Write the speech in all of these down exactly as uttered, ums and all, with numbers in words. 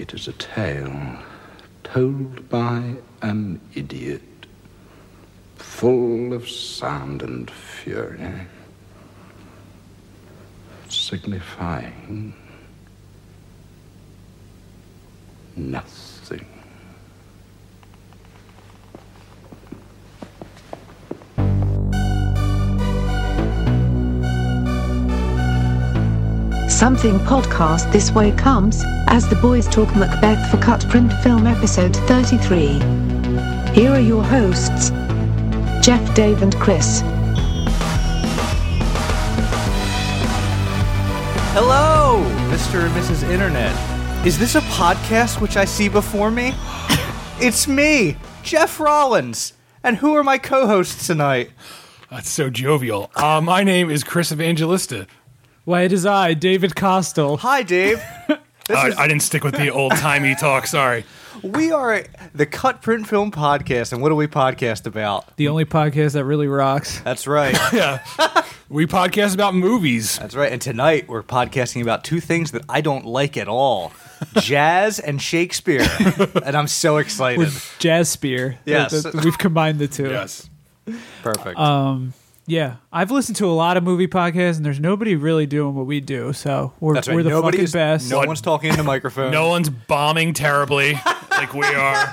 It is a tale told by an idiot, full of sound and fury, signifying nothing. Something podcast this way comes, as the boys talk Macbeth for Cut Print Film episode thirty-three. Here are your hosts, Jeff, Dave and Chris. Hello, Mister and Missus Internet. Is this a podcast which I see before me? It's me, Jeff Rollins. And who are my co-hosts tonight? That's so jovial. Uh, my name is Chris Evangelista. Why, it is I, David Costel. Hi, Dave. This Uh, is, I didn't stick with the old-timey talk, sorry. we are the Cut Print Film Podcast, and what do we podcast about? The only podcast that really rocks. That's right. Yeah. We podcast about movies. That's right. And tonight we're podcasting about two things that I don't like at all. Jazz and Shakespeare. And I'm so excited. With Jazz Spear. Yes. That- that- we've combined the two. Yes. Perfect. Um, yeah. I've listened to a lot of movie podcasts, and there's nobody really doing what we do, so we're, That's right. we're the Nobody fucking is- best. No one's talking into microphone. No one's bombing terribly like we are.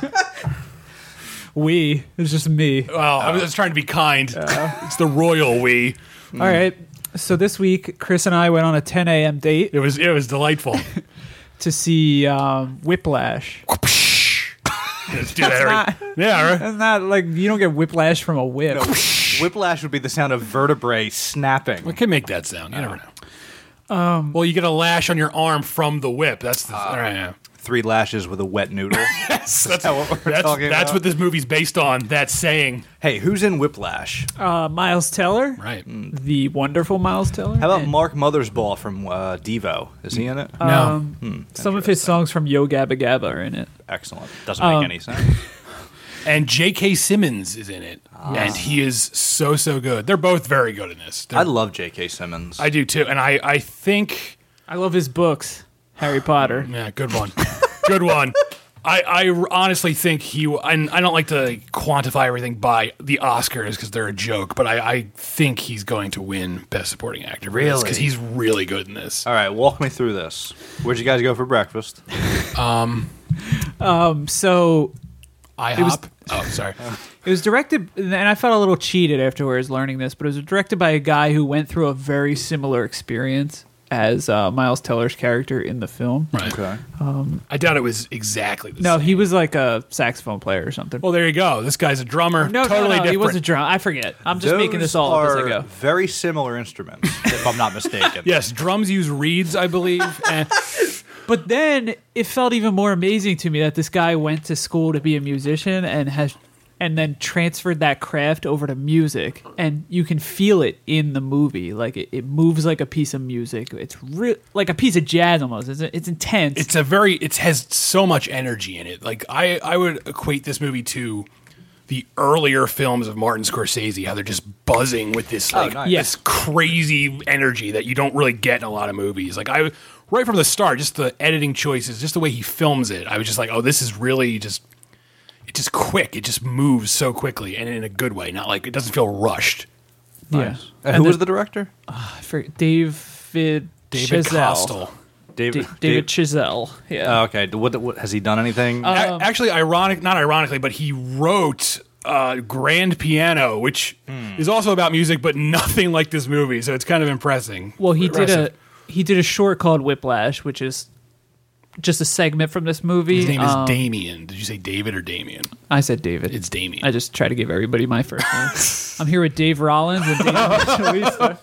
We. It's just me. Well, I was just trying to be kind. It's the royal we. All right. So this week, Chris and I went on a ten a.m. date It was it was delightful. to see um, Whiplash. Let's do that every- yeah, right? It's not like you don't get whiplash from a whip. No, whiplash would be the sound of vertebrae snapping. We can make that sound. You never know. Um, well, you get a lash on your arm from the whip. That's the all right, yeah. Three lashes with a wet noodle. That's, that's, that what we're that's, talking that's about? what this movie's based on. That saying. Hey, who's in Whiplash? Uh, Miles Teller. Right. The wonderful Miles Teller. How about And, Mark Mothersbaugh from uh, Devo? Is he in it? No. Um, some of his songs from Yo Gabba Gabba are in it. Excellent. Doesn't make um, any sense. And J K. Simmons is in it. And he is so, so good. They're both very good in this. They're- I love J K. Simmons. I do too. And I, I think, I love his books. Harry Potter. yeah, good one. Good one. I, I honestly think he, and I don't like to quantify everything by the Oscars because they're a joke, but I, I think he's going to win Best Supporting Actor. Really? Because he's really good in this. All right, walk me through this. Where'd you guys go for breakfast? Um, so I was- hop. Oh, sorry. it was directed, and I felt a little cheated afterwards learning this, but it was directed by a guy who went through a very similar experience as uh, Miles Teller's character in the film. Right. Okay. I doubt it was exactly the No, same. he was like a saxophone player or something. Well, there you go. This guy's a drummer. no, totally no, no, different. he was a drum. I forget. I'm just making this all up as I are go. very similar instruments, if I'm not mistaken. Yes, drums use reeds, I believe. and But then it felt even more amazing to me that this guy went to school to be a musician and has and then transferred that craft over to music, and you can feel it in the movie. Like it, it moves like a piece of music. It's re- like a piece of jazz almost. It's, it's intense. it's a very, it has so much energy in it. Like, I, I would equate this movie to the earlier films of Martin Scorsese, how they're just buzzing with this, like, nice. this crazy energy that you don't really get in a lot of movies. Like, I, right from the start, just the editing choices, just the way he films it, I was just like, oh, this is really just, it's just quick. It just moves so quickly and in a good way. Not like, it doesn't feel rushed. yeah. And who was the director? I forget, David David Chazelle. Costel. David. Da- David Chazelle. Yeah. Oh, okay. What, what has he done anything? A- actually, ironic, not ironically, but he wrote uh, Grand Piano, which is also about music, but nothing like this movie. So it's kind of impressing. Well, he did a Impressive. he did a short called Whiplash, which is just a segment from this movie. His name is Um, Damien. Did you say David or Damien? I said David. It's Damien. I just try to give everybody my first name. I'm here with Dave Rollins and Dave Evangelista.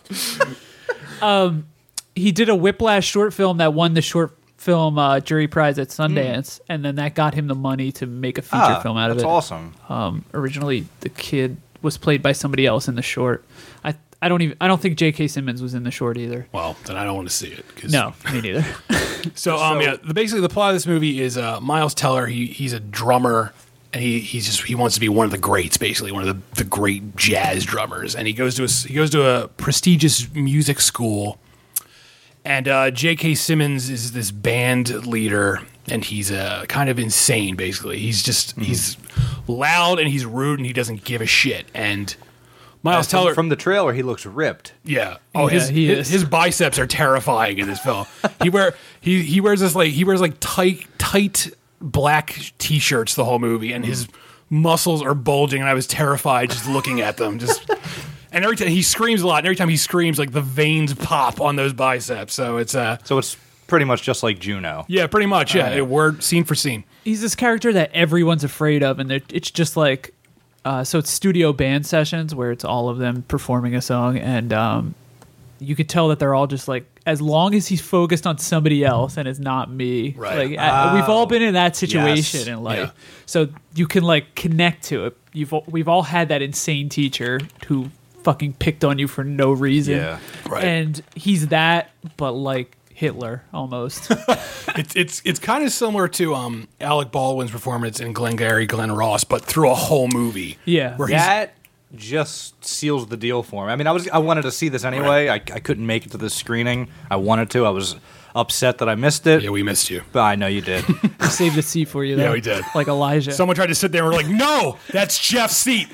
Um, he did a Whiplash short film that won the short film uh, jury prize at Sundance, and then that got him the money to make a feature Ah, film out of that's it. awesome. Um, originally, the kid was played by somebody else in the short. I I don't even I don't think J K. Simmons was in the short either. Well, then I don't want to see it. 'Cause- No, me neither. So, um, yeah, the, basically the plot of this movie is uh, Miles Teller. He he's a drummer, and he he's just he wants to be one of the greats, basically one of the, the great jazz drummers. And he goes to a he goes to a prestigious music school. And uh, J K. Simmons is this band leader, and he's uh, kind of insane. Basically, he's just mm-hmm. he's loud and he's rude and he doesn't give a shit. And Miles from, Teller from the trailer, he looks ripped. Yeah. Oh, Yeah, his, he his is. his biceps are terrifying in this film. he wear he he wears this like he wears like tight tight black t-shirts the whole movie, and his muscles are bulging, and I was terrified just looking at them. Just and every time he screams a lot, and every time he screams, like the veins pop on those biceps. So it's uh So it's pretty much just like Juno. yeah, pretty much yeah, Oh, yeah. it word scene for scene. He's this character that everyone's afraid of, and they're- it's just like, uh, so it's studio band sessions where it's all of them performing a song, and um, you could tell that they're all just like, as long as he's focused on somebody else and it's not me, Right. like uh, we've all been in that situation Yes. in life, Yeah. so you can like connect to it. You've al- we've all had that insane teacher who fucking picked on you for no reason, Yeah. Right. and he's that, but like Hitler almost. It's it's it's kind of similar to um Alec Baldwin's performance in Glengarry Glen Ross, but through a whole movie. Yeah. Where he's That just seals the deal for me. I mean, I was I wanted to see this anyway. I, I couldn't make it to the screening. I wanted to. I was upset that I missed it. yeah, we missed you. But I know you did. We saved a seat for you. Yeah, though. we did. Like Elijah. Someone tried to sit there and we're like, no, that's Jeff's seat.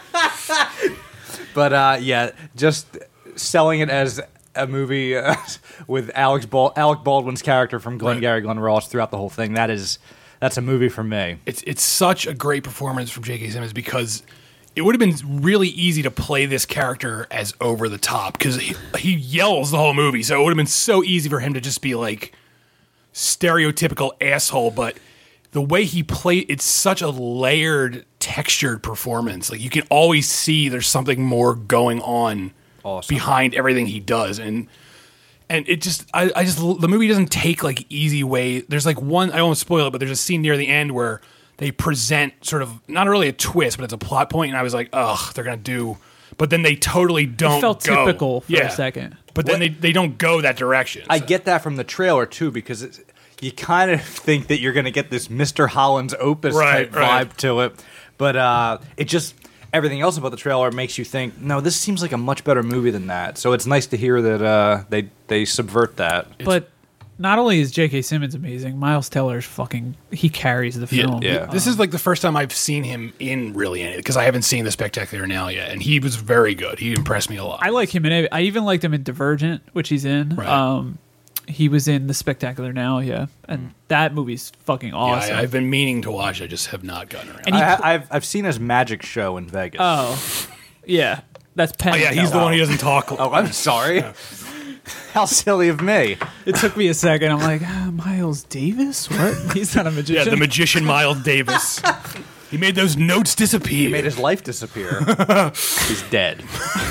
But uh, yeah, just selling it as a movie uh, with Alex Bal- Alec Baldwin's character from Glengarry Glen Ross throughout the whole thing. That is that's a movie for me. It's it's such a great performance from J K. Simmons because it would have been really easy to play this character as over the top because he, he yells the whole movie. So it would have been so easy for him to just be like stereotypical asshole. But the way he played, it's such a layered, textured performance. Like you can always see there's something more going on Awesome. behind everything he does. And And it just, I, I just, the movie doesn't take like easy way. There's like one, I don't want to spoil it, but there's a scene near the end where they present sort of, not really a twist, but it's a plot point, and I was like, ugh, they're going to do, but then they totally don't It felt go. typical for Yeah. a second. But then What- they, they don't go that direction. I So- get that from the trailer too because it's, you kind of think that you're going to get this Mister Holland's Opus Right, type right. vibe to it, but uh, it just everything else about the trailer makes you think, no, this seems like a much better movie than that. So it's nice to hear that uh, they they subvert that. But not only is J K. Simmons amazing, Miles Teller's fucking, he carries the Yeah, film. yeah. This is like the first time I've seen him in really anything because I haven't seen The Spectacular Now yet, and he was very good. He impressed me a lot. I like him in it. I even liked him in Divergent, which he's in. Right. Um, he was in The Spectacular Now, yeah. And that movie's fucking Yeah, awesome. I, I've been meaning to watch. I just have not gotten around. And he- I, I've I've seen his magic show in Vegas. oh, yeah. That's Penn. Oh, yeah, he's the one who doesn't talk. Oh, I'm sorry. How silly of me. It took me a second. I'm like, ah, Miles Davis? What? He's not a Yeah, magician. the magician Miles Davis. He made those notes disappear. He made his life disappear. He's dead.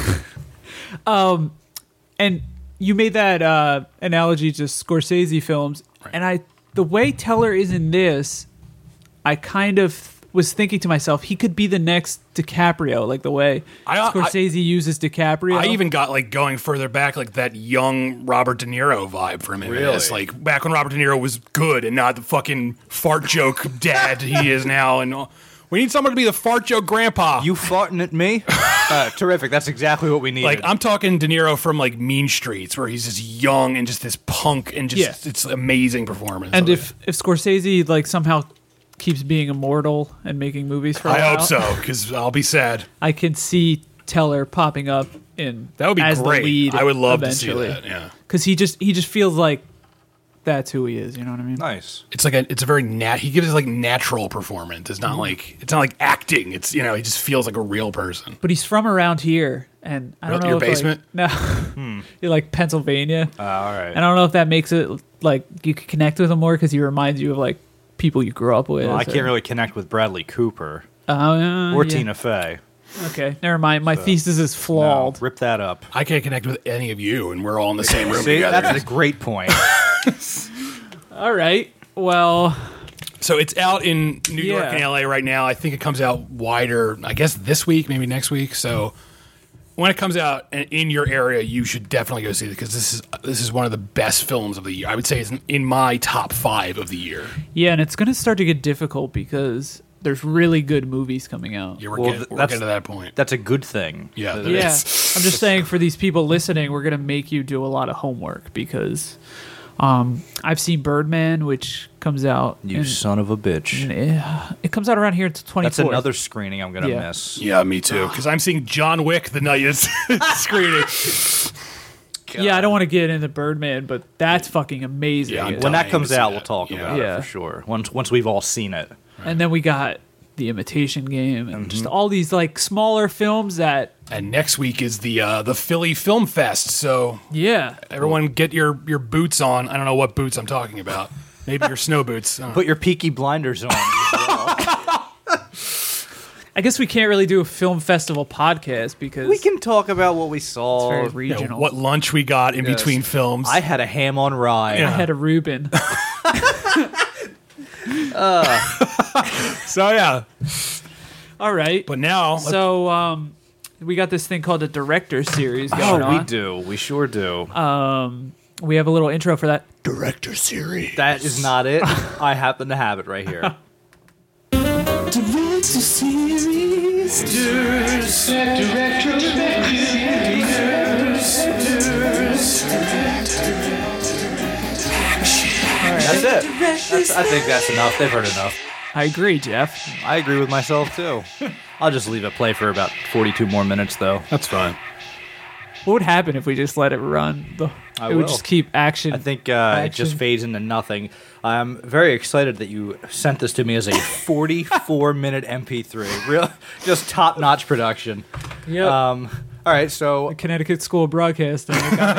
And you made that uh, analogy to Scorsese films, and I, the way Teller is in this, I kind of was thinking to myself, he could be the next DiCaprio, like the way I- I- Scorsese uses DiCaprio. I even got like going further back, like that young Robert De Niro vibe from him. Really? It's like back when Robert De Niro was good and not the fucking fart joke dad he is now. And all. We need someone to be the fart joke grandpa. You farting at me? Uh, terrific. That's exactly what we needed. like I'm talking De Niro from like Mean Streets, where he's just young and just this punk and just Yeah. it's amazing performance. and of if it. if Scorsese like somehow keeps being immortal and making movies for a I while, hope so, because I'll be sad. I can see Teller popping up in That would be as great. the lead. I would love eventually. to see that. Yeah. Because he just he just feels like that's who he is. You know what I mean? nice. It's like a, it's a very nat. He gives like natural performance. It's not like it's not like acting. It's you know he just feels like a real person. But he's from around here, and I don't Your know if, like- basement? no, you're like Pennsylvania. Uh, all right. And I don't know if that makes it like you can connect with him more because he reminds you of like people you grew up with. Well, I or- can't really connect with Bradley Cooper Oh, uh, or yeah. Tina Fey. Okay, never mind. My thesis is No, flawed. rip that up. I can't connect with any of you, and we're all in the same room See, together. that's a great point. All right. Well, So it's out in New York Yeah. and L A right now. I think it comes out wider, I guess this week, maybe next week. So when it comes out and in your area, you should definitely go see it because this is this is one of the best films of the year. I would say it's in my top five of the year. yeah, and it's going to start to get difficult because there's really good movies coming out. Yeah, we're, Well, getting, th- we're that's- getting to that point. That's a good thing. Yeah, That- that Yeah, is. I'm just saying for these people listening, we're going to make you do a lot of homework because Um, I've seen Birdman, which comes out. You in- son of a bitch. in- uh, it comes out around here until twenty-fourth. That's another screening I'm gonna Yeah. miss. Yeah, me too. Because I'm seeing John Wick the night it's screening. Yeah, I don't want to get into Birdman, but that's fucking amazing. Yeah, I'm When that dying comes to see out, that. we'll talk Yeah. about Yeah. it for sure. Once once we've all seen it. And then we got The Imitation Game, and Mm-hmm. just all these like smaller films that, And next week is the uh, the Philly Film Fest. So yeah, everyone get your, your boots on. I don't know what boots I'm talking about. Maybe your snow boots. I don't know. Put your Peaky Blinders on. I guess we can't really do a film festival podcast because We can talk about what we saw. it's very You know, regional. what lunch we got in Yes. between films. I had a ham on rye. I had a Reuben. so yeah. All right. But now, let's- So um, we got this thing called the Director Series going Oh, we on. do. We sure do. Um, we have a little intro for that. Director Series. that is not it. I happen to have it right here. That's it. That's, I think that's enough. They've heard enough. I agree, Jeff. I agree with myself too. I'll just leave it play for about forty-two more minutes, though. That's fine. What would happen if we just let it run? The, I it would will. just keep action. I think uh, it just Action. fades into nothing. I'm very excited that you sent this to me as a forty-four minute M P three. Real, just top-notch production. Yep. Um, all right, so Connecticut School of Broadcasting.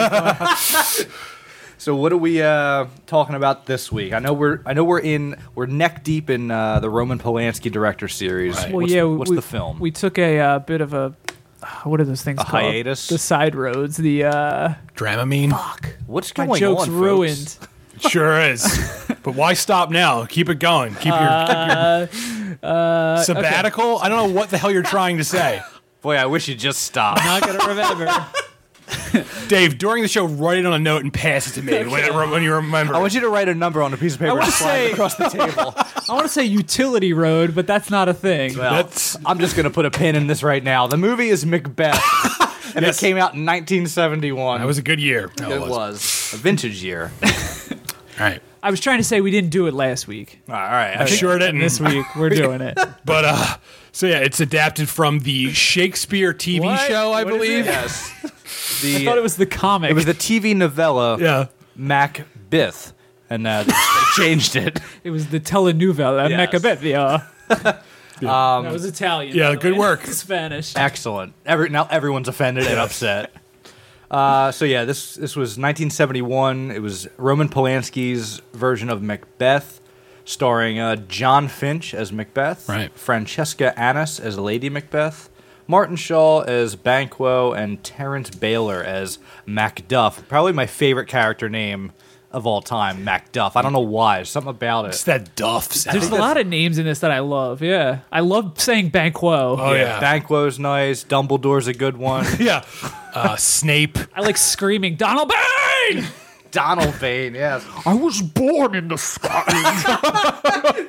so what are we uh, talking about this week? I know we're I know we're in we're neck deep in uh, the Roman Polanski director series. Right. Well, What's, yeah, what's we, the film? We took a uh, bit of a what are those things A called? hiatus? The side roads. The uh, Dramamine. What's my going joke's on, folks? ruined. It sure is. But why stop now? Keep it going. Keep your, keep your sabbatical. I don't know what the hell you're trying to say. Boy, I wish you'd just stop. Not gonna remember. Dave, during the show, write it on a note and pass it to me when, when you remember. I want you to write a number on a piece of paper wanna and slide say- it across the table. I want to say utility road, but that's not a thing. Well, That's- I'm just going to put a pin in this right now. The movie is Macbeth, and Yes. it came out in nineteen seventy-one. That was a good year. No, it was a vintage year. All right. I was trying to say we didn't do it last week. All right, I I think- sure didn't. This week we're doing it. But, uh, so yeah, it's adapted from the Shakespeare T V What? show, I What is believe. it? yes. I The, thought it was the comic. it was the T V novella Yeah. Macbeth, and uh, they changed it. It was the telenovela Yes. Macbeth. Yeah. Um, That was Italian. Yeah, by the good way. work. Spanish. Excellent. Every, now everyone's offended and upset. Uh, so yeah, this this was nineteen seventy-one. It was Roman Polanski's version of Macbeth, starring uh, John Finch as Macbeth, Right. Francesca Annis as Lady Macbeth, Martin Shaw as Banquo, and Terrence Baylor as Macduff. Probably my favorite character name of all time, Macduff. I don't know why. Something about It's it. that Duff sound. There's a lot of names in this that I love. Yeah, I love saying Banquo. Oh, yeah. Banquo's nice. Dumbledore's a good one. Yeah. Uh, Snape. I like screaming Donald Bain. Donald Vane, yes. I was born in the sky.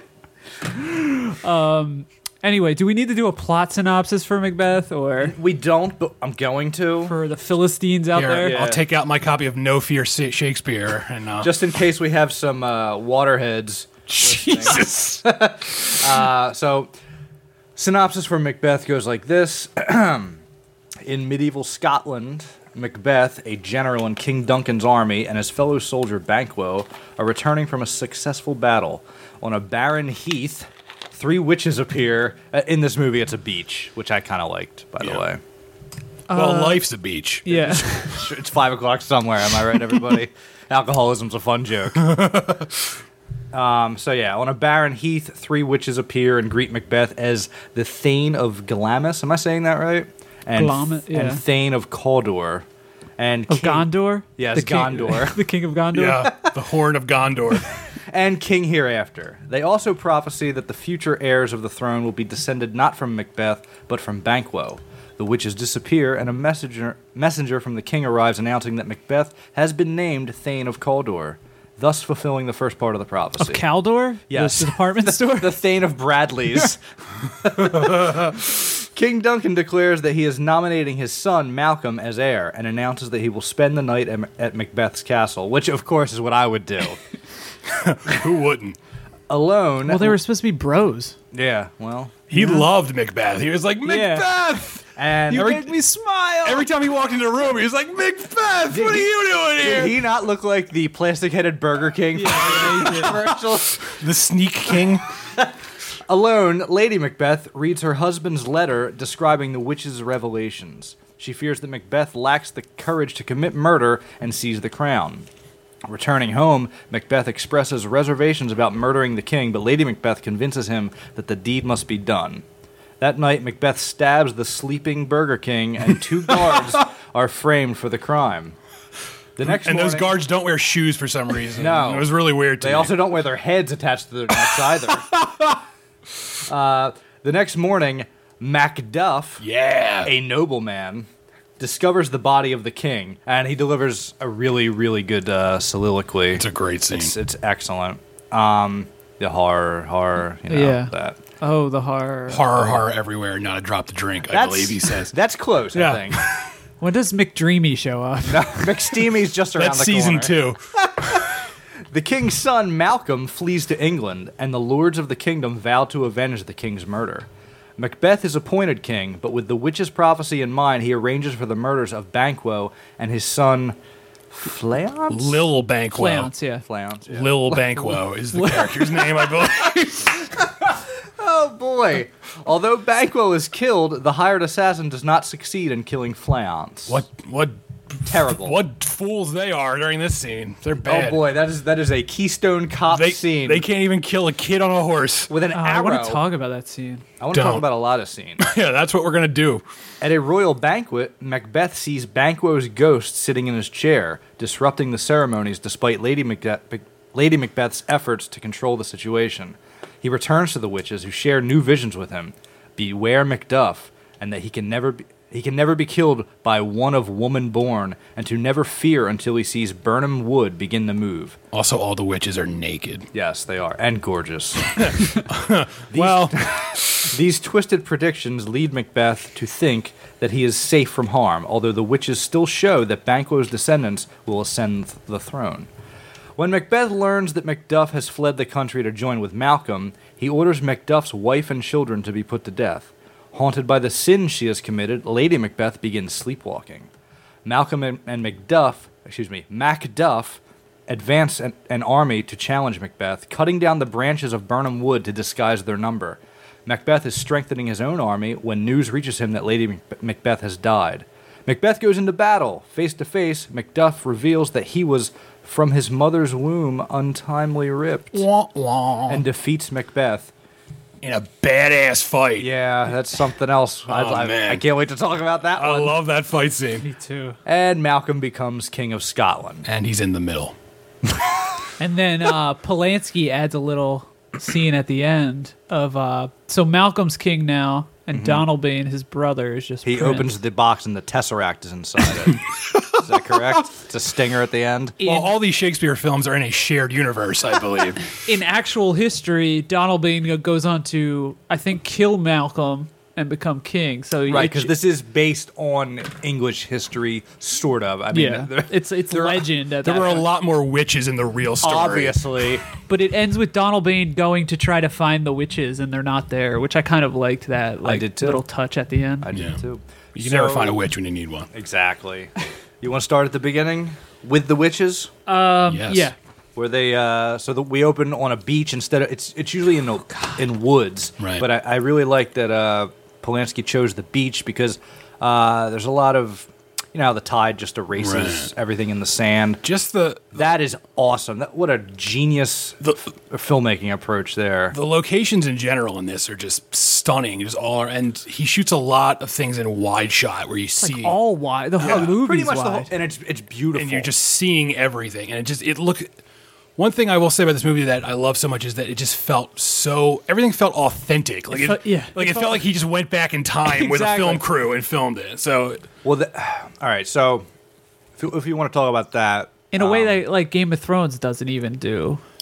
um. Anyway, do we need to do a plot synopsis for Macbeth or We don't, but I'm going to. for the Philistines out Here, there? Yeah. I'll take out my copy of No Fear Sa- Shakespeare and uh, Just in case we have some uh, waterheads. Jesus. Uh, so, synopsis for Macbeth goes like this. In medieval Scotland, Macbeth, a general in King Duncan's army, and his fellow soldier Banquo are returning from a successful battle. On a barren heath, three witches appear. Uh, in this movie, it's a beach, which I kind of liked, by Yeah. the way. Well, life's a beach. Yeah. It's five o'clock somewhere. Am I right, everybody? Alcoholism's a fun joke. um, so yeah, on a barren heath, three witches appear and greet Macbeth as the Thane of Glamis. Am I saying that right? And, Glamis, yeah. and Thane of Cawdor. And Of King- Gondor? Yes, the king, Gondor. the king of Gondor? Yeah. The Horn of Gondor. and King Hereafter. They also prophesy that the future heirs of the throne will be descended not from Macbeth, but from Banquo. The witches disappear, and a messenger messenger from the king arrives announcing that Macbeth has been named Thane of Cawdor, thus fulfilling the first part of the Of prophecy. Caldor? Yes. The department store? The Thane of Bradley's. King Duncan declares that he is nominating his son, Malcolm, as heir, and announces that he will spend the night at, at Macbeth's castle, which, of course, is what I would do. Who wouldn't? Alone. Well, they were supposed to be bros. Yeah, well. He loved Macbeth. He was like, Macbeth! And You every, make me smile. Every time he walked into a room, he was like, Macbeth, what are you doing here? did he not look like the plastic-headed Burger King commercial? The Sneak King. Alone, Lady Macbeth reads her husband's letter describing the witch's revelations. She fears that Macbeth lacks the courage to commit murder and seize the crown. Returning home, Macbeth expresses reservations about murdering the king, but Lady Macbeth convinces him that the deed must be done. That night, Macbeth stabs the sleeping Burger King, and two guards are framed for the crime. The next And morning, those guards don't wear shoes for some reason. No. It was really weird to They me. also don't wear their heads attached to their necks either. uh, the next morning, Macduff, Yeah. a nobleman, discovers the body of the king, and he delivers a really, really good uh, soliloquy. It's a great scene. It's, it's excellent. Um, the horror, horror, you know, Yeah. that. Oh, the horror. horror, horror everywhere, not a drop to drink, I That's- believe he says. That's close, Yeah. I think. When does McDreamy show up? McSteamy's just around That's the season corner. two. The king's son, Malcolm, flees to England, and the lords of the kingdom vow to avenge the king's murder. Macbeth is appointed king, but with the witch's prophecy in mind, he arranges for the murders of Banquo and his son, Fleance? Lil Banquo. Fleance, yeah. Fleance, yeah. Lil Banquo is the character's name, I believe. Oh, boy. Although Banquo is killed, the hired assassin does not succeed in killing Fleance. What what Terrible. What fools they are during this scene. They're Oh, bad. boy, that is that is a Keystone Cop They, scene. they can't even kill a kid on a horse. with an Oh, I arrow. want to talk about that scene. I want to talk Don't. about a lot of scenes. Yeah, that's what we're going to do. At a royal banquet, Macbeth sees Banquo's ghost sitting in his chair, disrupting the ceremonies despite Lady Macbeth, Lady Macbeth's efforts to control the situation. He returns to the witches, who share new visions with him. Beware Macduff, and that he can never be, he can never be killed by one of woman born, and to never fear until he sees Burnham Wood begin to move. Also, all the witches are naked. Yes, they are, and gorgeous. Well, These twisted predictions lead Macbeth to think that he is safe from harm, although the witches still show that Banquo's descendants will ascend the throne. When Macbeth learns that Macduff has fled the country to join with Malcolm, he orders Macduff's wife and children to be put to death. Haunted by the sins she has committed, Lady Macbeth begins sleepwalking. Malcolm and, and Macduff, excuse me, Macduff, advance an, an army to challenge Macbeth, cutting down the branches of Burnham Wood to disguise their number. Macbeth is strengthening his own army when news reaches him that Lady Mac- Macbeth has died. Macbeth goes into battle. Face to face, Macduff reveals that he was from his mother's womb untimely ripped wah, wah. and defeats Macbeth. in a badass fight. Yeah, that's something else. I, Oh, I, man. I can't wait to talk about that I one. love that fight scene. Me too. And Malcolm becomes King of Scotland. And he's in the middle. And then uh, Polanski adds a little scene at the end of uh, so Malcolm's king now, and Donalbain, his brother, is just He Prince. opens the box and the Tesseract is inside it. Is that correct? It's a stinger at the end. In, Well, all these Shakespeare films are in a shared universe, I believe. in actual history, Donalbain goes on to, I think, kill Malcolm and become king. So Right, it- because this is based on English history, sort of. I mean, yeah, there- it's it's there are- legend. At There that were a point. lot more witches in the real story. obviously. But it ends with Donalbain going to try to find the witches, and they're not there, which I kind of liked that like did too. little touch at the end. I did Yeah. too. You can never So- find a witch when you need one. Exactly. You want to start at the beginning with the witches? Um, Yes. Yeah, Where they uh, so that we open on a beach instead of it's it's usually in the, in woods, Right. But I, I really like that uh, Polanski chose the beach because uh, there's a lot of you know how the tide just erases Right. everything in the sand. Just the That is awesome. That, what a genius The- f- filmmaking approach there. the locations in general in this are just stunning. Just all, and he shoots a lot of things in wide shot where you see like all wide. The whole movie's Pretty much wide. the whole, and it's it's beautiful. and you're just seeing everything, and it just it look. One thing I will say about this movie that I love so much is that it just felt so everything felt authentic. Like it, felt- yeah, like it it, felt felt- like he just went back in time with a Exactly. film crew and filmed it. So well. The, all right, so if you, if you want to talk about that, in a way um, that like Game of Thrones doesn't even do.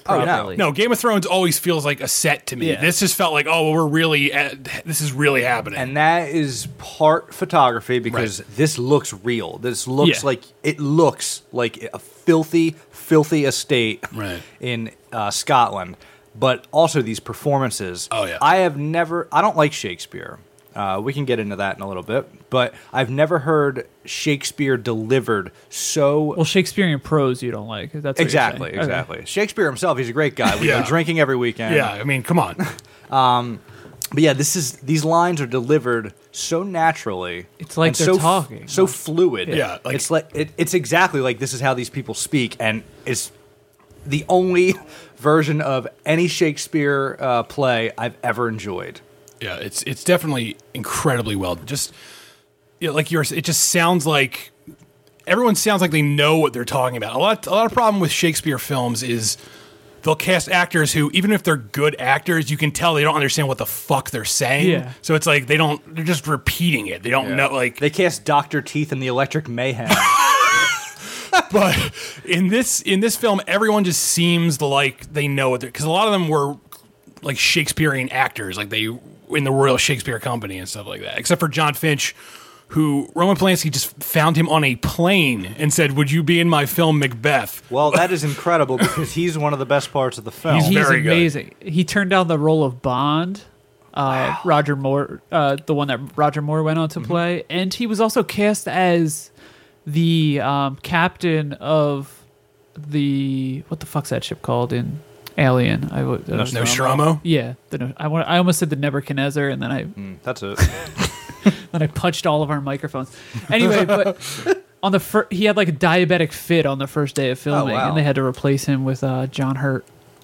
Oh, no. properly. No, Game of Thrones always feels like a set to me. Yeah. This just felt like, oh, well, we're really, at, this is really happening. And that is part photography because Right. this looks real. This looks Yeah. like it looks like a filthy, filthy estate Right. in uh, Scotland. But also these performances. Oh, yeah. I have never. I don't like Shakespeare. Uh, we can get into that in a little bit. But I've never heard Shakespeare delivered so Well, Shakespearean prose you don't like. That's what you're exactly, saying. Okay. exactly. Shakespeare himself, he's a great guy. We Yeah. go drinking every weekend. yeah, I mean, come on. But yeah, this is these lines are delivered so naturally. It's like and they're so f- talking. so fluid. Yeah, like- it's like it, it's exactly like this is how these people speak, and it's the only version of any Shakespeare uh, play I've ever enjoyed. Yeah, it's it's definitely incredibly well. Just you know, like yours, it just sounds like everyone sounds like they know what they're talking about. A lot, a lot of problem with Shakespeare films is they'll cast actors who, even if they're good actors, you can tell they don't understand what the fuck they're saying. Yeah. So it's like they don't. They're just repeating it. They don't know. Like, They cast Doctor Teeth in the Electric Mayhem. but in this in this film, everyone just seems like they know it because a lot of them were like Shakespearean actors, like they in the Royal Shakespeare Company and stuff like that. Except for John Finch, who Roman Polanski just found him on a plane and said, "Would you be in my film Macbeth?" Well, that is incredible because he's one of the best parts of the film. He's He's very good. amazing. He turned down the role of Bond. Uh, Roger Moore, uh, the one that Roger Moore went on to Mm-hmm. play, and he was also cast as the um, captain of the what the fuck's that ship called in Alien? I would uh, Nostromo. Yeah, the, No- I want. I almost said the Nebuchadnezzar, and then I Mm, that's it. then I punched all of our microphones. Anyway, but on the fir- he had like a diabetic fit on the first day of filming, wow. and they had to replace him with uh, John Hurt,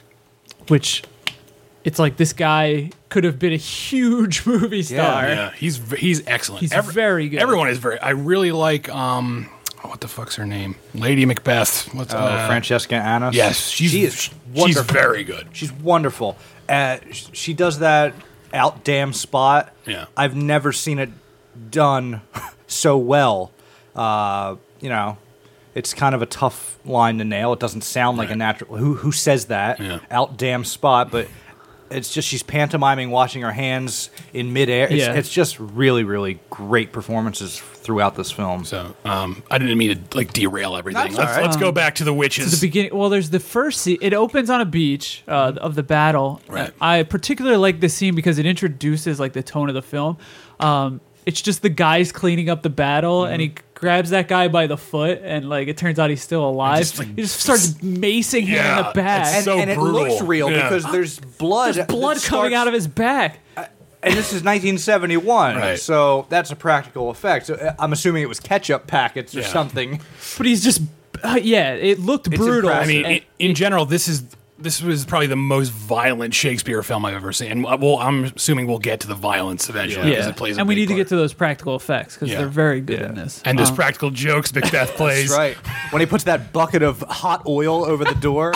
which it's like this guy could have been a huge movie star. Yeah, he's v- he's excellent. He's very good. Everyone is very. I really like. Um, oh, what the fuck's her name? Lady Macbeth. What's Oh, uh, Francesca Annis. Yes, she's she is she's wonderful. very good. She's wonderful. Uh, sh- she does that out damn spot. Yeah. I've never seen it done so well. Uh, you know, it's kind of a tough line to nail. It doesn't sound like a Right. natural. Who who says that? Yeah. Out damn spot, but it's just she's pantomiming, washing her hands in midair. It's, Yeah. it's just really, really great performances throughout this film. So um, I didn't mean to like derail everything. That's Let's, all right. let's go back to the witches. To the beginning. Well, there's the first scene. It opens on a beach uh, of the battle. Right. I particularly like this scene because it introduces like the tone of the film. Um, it's just the guys cleaning up the battle, and he grabs that guy by the foot, and like it turns out he's still alive. just, like, he just starts macing him in Yeah, the back. it's And, so and it brutal. looks real Yeah. because there's blood. There's blood that coming starts- out of his back. And this is nineteen seventy-one, Right. so that's a practical effect. So uh, I'm assuming it was ketchup packets or Yeah. something. But he's just, uh, yeah, it looked It's brutal. impressive. I mean, And- in, in general, this is this was probably the most violent Shakespeare film I've ever seen. And, well, I'm assuming we'll get to the violence eventually because yeah, it plays. A and we big need to part. get to those practical effects because Yeah. they're very good Yeah. in this. and those Um, practical jokes Macbeth plays. That's right. When he puts that bucket of hot oil over the door.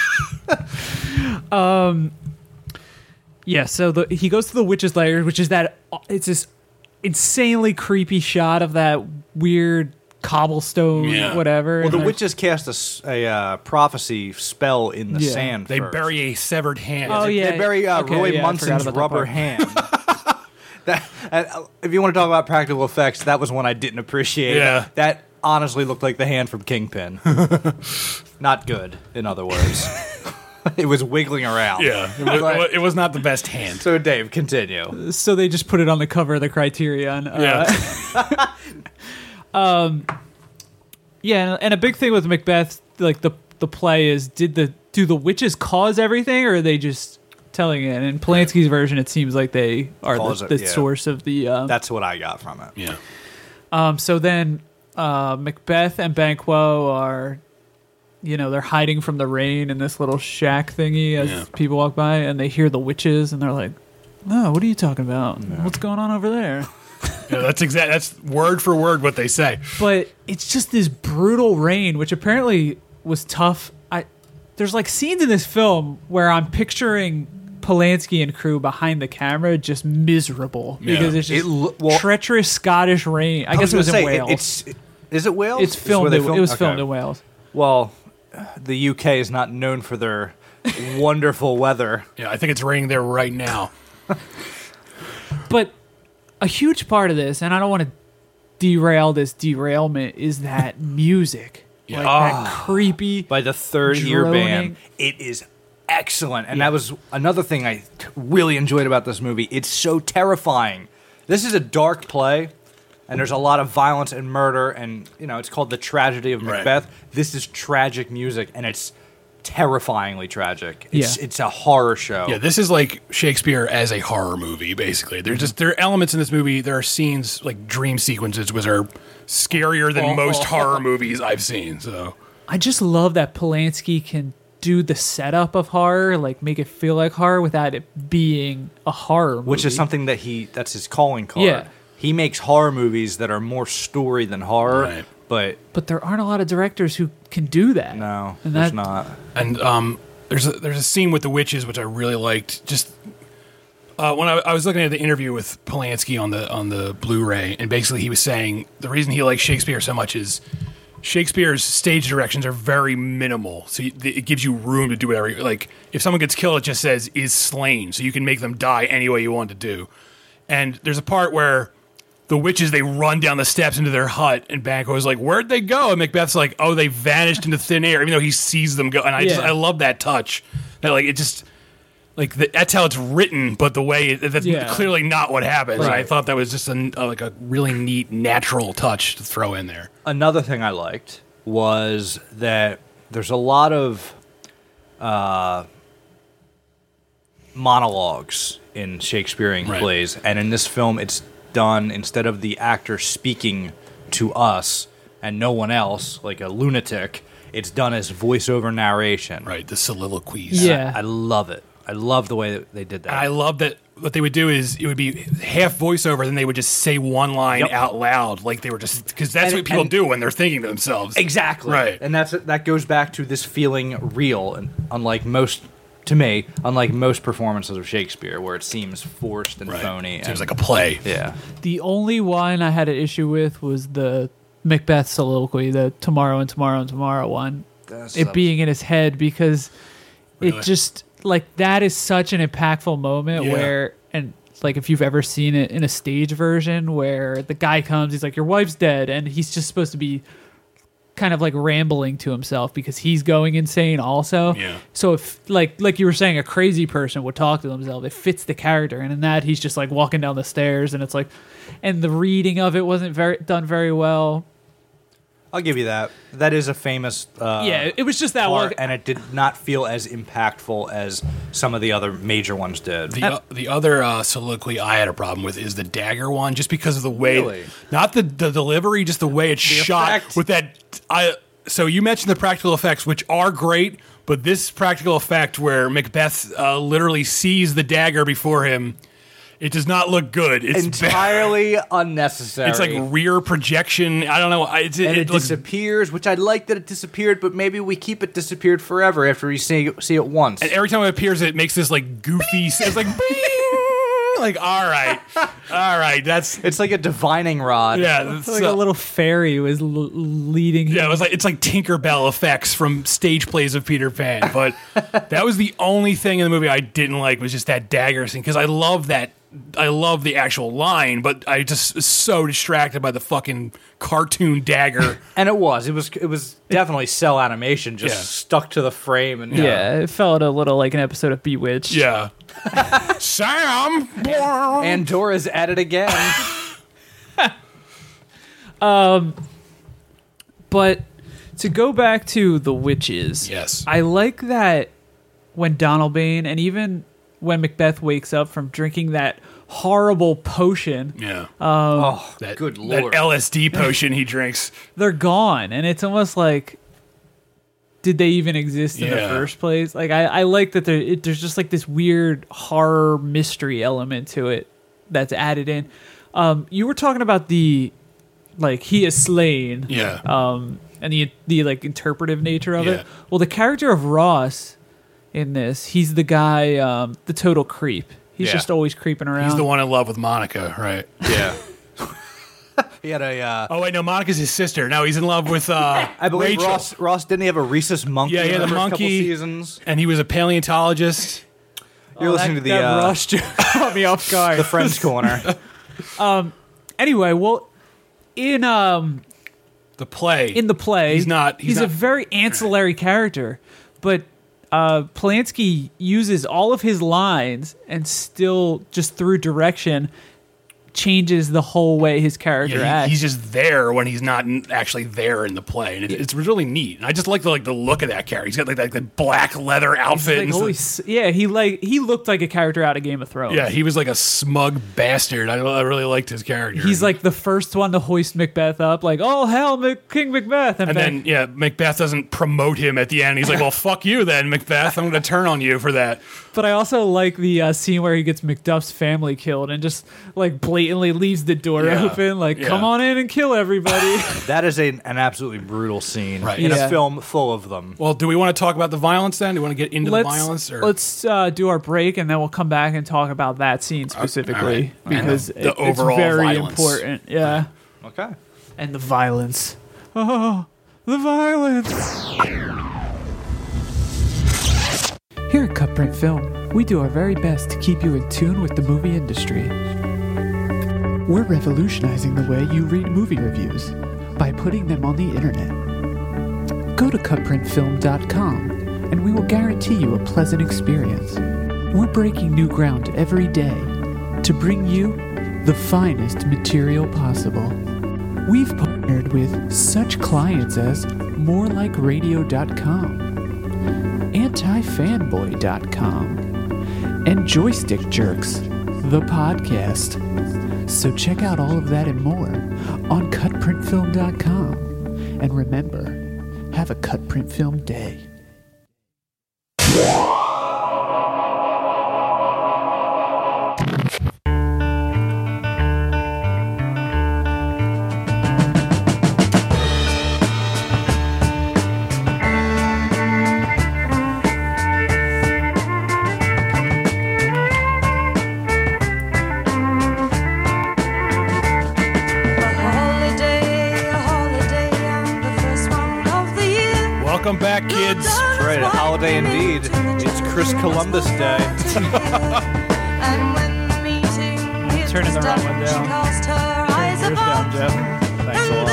Yeah, so the, he goes to the witch's lair, which is that it's this insanely creepy shot of that weird cobblestone, Yeah. whatever. Well, the and, like, witches cast a, s- a, uh, prophecy spell in the Yeah. sand. They first. bury a severed hand. Oh, They- yeah. They bury uh, Okay, Roy yeah, I forgot Munson's about that rubber part. hand. that, and, uh, if you want to talk about practical effects, that was one I didn't appreciate. Yeah. That honestly looked like the hand from Kingpin. Not good, in other words. It was wiggling around. Yeah, it was, But- it was not the best hand. So, Dave, continue. so they just put it on the cover of the Criterion. Uh, Yeah, Yeah, and, and a big thing with Macbeth, like the the play is, did the do the witches cause everything, or are they just telling it? And in Polanski's version, it seems like they are Cause the, it, the yeah. source of the. Um, That's what I got from it. yeah. um, so then uh, Macbeth and Banquo are, you know, they're hiding from the rain in this little shack thingy as Yeah. people walk by, and they hear the witches, and they're like, "No, what are you talking about? What's going on over there?" Yeah, that's exact. That's word for word what they say. But it's just this brutal rain, which apparently was tough. I there's like scenes in this film where I'm picturing Polanski and crew behind the camera just miserable Yeah. because it's just It lo- well- treacherous Scottish rain. I, guess was it was gonna in say, Wales. it- It's is it Wales? it's Is where filmed. they In, film- it was okay. filmed in Wales. Well, the U K is not known for their wonderful weather. Yeah, I think it's raining there right now. But a huge part of this, and I don't want to derail this derailment, is that music. Yeah. Like Ah. that creepy. By the third year droning. band, it is excellent. And that was another thing I t- really enjoyed about this movie. It's so terrifying. This is a dark play, and there's a lot of violence and murder, and you know it's called The Tragedy of Right. Macbeth. This is tragic music, and it's terrifyingly tragic. It's Yeah. it's a horror show. Yeah, this is like Shakespeare as a horror movie, basically. There's just there are elements in this movie. There are scenes like dream sequences, which are scarier than most horror movies I've seen. So I just love that Polanski can do the setup of horror, like make it feel like horror without it being a horror movie. which is something that he that's his calling card. Yeah. He makes horror movies that are more story than horror, Right. but But there aren't a lot of directors who can do that. no, And there's that- not. and um, there's a, there's a scene with the witches which I really liked. Just uh, when I, I was looking at the interview with Polanski on the on the Blu-ray, and basically he was saying the reason he likes Shakespeare so much is Shakespeare's stage directions are very minimal, so you, it gives you room to do whatever. you- Like if someone gets killed, it just says "is slain," so you can make them die any way you want to do. And there's a part where the witches, they run down the steps into their hut, and Banquo's like, "Where'd they go?" And Macbeth's like, "Oh, they vanished into thin air," even though he sees them go. And I just Yeah. I love that touch. That like it just like the, that's how it's written, but the way it, that's Yeah. clearly not what happens. And I Right. thought that was just a, uh, like a really neat natural touch to throw in there. Another thing I liked was that there's a lot of uh, monologues in Shakespearean Right. plays, and in this film, it's done instead of the actor speaking to us and no one else, like a lunatic. It's done as voiceover narration. Right, the soliloquies. Yeah. I love it. I love the way that they did that. And I love that what they would do is it would be half voiceover, then they would just say one line Yep. out loud, like they were just because that's And- what people and- do when they're thinking to themselves. Exactly. Right. And that's that goes back to this feeling real, and unlike most, to me, unlike most performances of Shakespeare, where it seems forced and Right. phony. Seems and- like a play. yeah. The only one I had an issue with was the Macbeth soliloquy, the tomorrow and tomorrow and tomorrow one. That's- It being in his head because Really? it just like that is such an impactful moment Yeah. where and like if you've ever seen it in a stage version where the guy comes, he's like, your wife's dead, and he's just supposed to be kind of like rambling to himself because he's going insane also. Yeah. So if like like you were saying, a crazy person would talk to themselves, it fits the character, and in that he's just like walking down the stairs, and it's like, and the reading of it wasn't very done very well. I'll give you that. That is a famous. Uh, yeah, it was just that part, one. and it did not feel as impactful as some of the other major ones did. The, uh, the other uh, soliloquy I had a problem with is the dagger one, just because of the way, Really? not the, the delivery, just the way it's shot effect. with that. I so you mentioned the practical effects, which are great, but this practical effect where Macbeth uh, literally sees the dagger before him, it does not look good. It's bad. Entirely unnecessary. It's like rear projection. I don't know. I- It's, it, and it it looks, disappears, which I like that it disappeared, but maybe we keep it disappeared forever after we see see it once. and every time it appears, it makes this like goofy. It's like, like all right, all right. That's it's like a divining rod. yeah. That's, It's like uh, a little fairy was l- leading him. Yeah, it was like it's like Tinkerbell effects from stage plays of Peter Pan. But that was the only thing in the movie I didn't like was just that dagger scene because I love that. I love the actual line, but I just was so distracted by the fucking cartoon dagger. And it was. It was it was definitely cell animation, just Yeah. stuck to the frame and Yeah, it felt a little like an episode of Bewitched. Yeah, Sam. And Dora's at it again. But to go back to the witches, Yes. I like that when Donalbain and even when Macbeth wakes up from drinking that horrible potion, Yeah, Oh, that good that lord. L S D potion he drinks. they're gone, and it's almost like, did they even exist in Yeah. the first place? Like, I, I like that there, it, there's just like this weird horror mystery element to it that's added in. Um, you were talking about the, like, he is slain. Yeah, um, and the the like interpretive nature of Yeah. it. Well, the character of Ross in this, he's the guy, um, the total creep. He's Yeah. just always creeping around. he's the one in love with Monica, right? Yeah. He had a. Uh, Oh wait, no, Monica's his sister. No, he's in love with uh, I believe Rachel. Ross. Ross didn't he have a rhesus monkey? Yeah, he in had the a first couple monkey. seasons. And he was a paleontologist. You're Oh, listening that, to the that uh, Ross joke caught me off guard. the Friends Corner. Anyway, well, in um The play. in the play, He's not- he's a not- very ancillary character, but uh, Polanski uses all of his lines and still just through direction changes the whole way his character Yeah, he- acts. he's just there when he's not n- actually there in the play, and it, it's really neat. And I just like the like the look of that character. He's got like, like the black leather outfit. Like, and holy stuff. s- yeah, he like he looked like a character out of Game of Thrones. Yeah, he was like a smug bastard. I, I really liked his character. He's like the first one to hoist Macbeth up, like, oh hell, Mac- King Macbeth, and then yeah, Macbeth doesn't promote him at the end. He's like, well, fuck you then, Macbeth. I'm going to turn on you for that. But I also like the uh, scene where he gets Macduff's family killed and just like blatantly leaves the door Yeah. open, like, Yeah. come on in and kill everybody. That is a, an absolutely brutal scene Right. in Yeah. a film full of them. Well, do we want to talk about the violence then? Do we want to get into let's the violence? Or? let's uh, do our break and then we'll come back and talk about that scene specifically all right. because And the it- overall it's very violence. important. Yeah, Okay. and the violence. Oh, the violence. Here at Cutprint Film, we do our very best to keep you in tune with the movie industry. We're revolutionizing the way you read movie reviews by putting them on the internet. Go to cut print film dot com and we will guarantee you a pleasant experience. We're breaking new ground every day to bring you the finest material possible. We've partnered with such clients as more like radio dot com, anti fanboy dot com, and Joystick Jerks, the podcast. So check out all of that and more on cut print film dot com. And remember, have a cut print film day. Welcome back, kids. That's right, a holiday indeed. It's Chris Columbus Day. Turning the wrong one down. Turn yours down, Jeff. Thanks a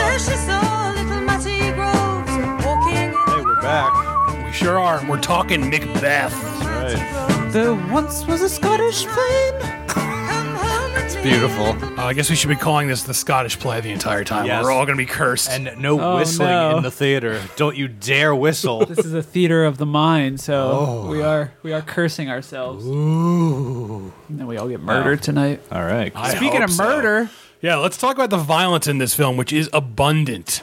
lot. Hey, we're back. We sure are. We're talking Macbeth. That's right. There once was a Scottish flame. It's beautiful. Uh, I guess we should be calling this the Scottish play the entire time. Yes. We're all going to be cursed. And no Oh, whistling no. in the theater. Don't you dare whistle. This is a theater of the mind, so Oh. we are we are cursing ourselves. Ooh. And then we all get murdered tonight. All right. I Speaking hope of so. murder, Yeah, let's talk about the violence in this film, which is abundant.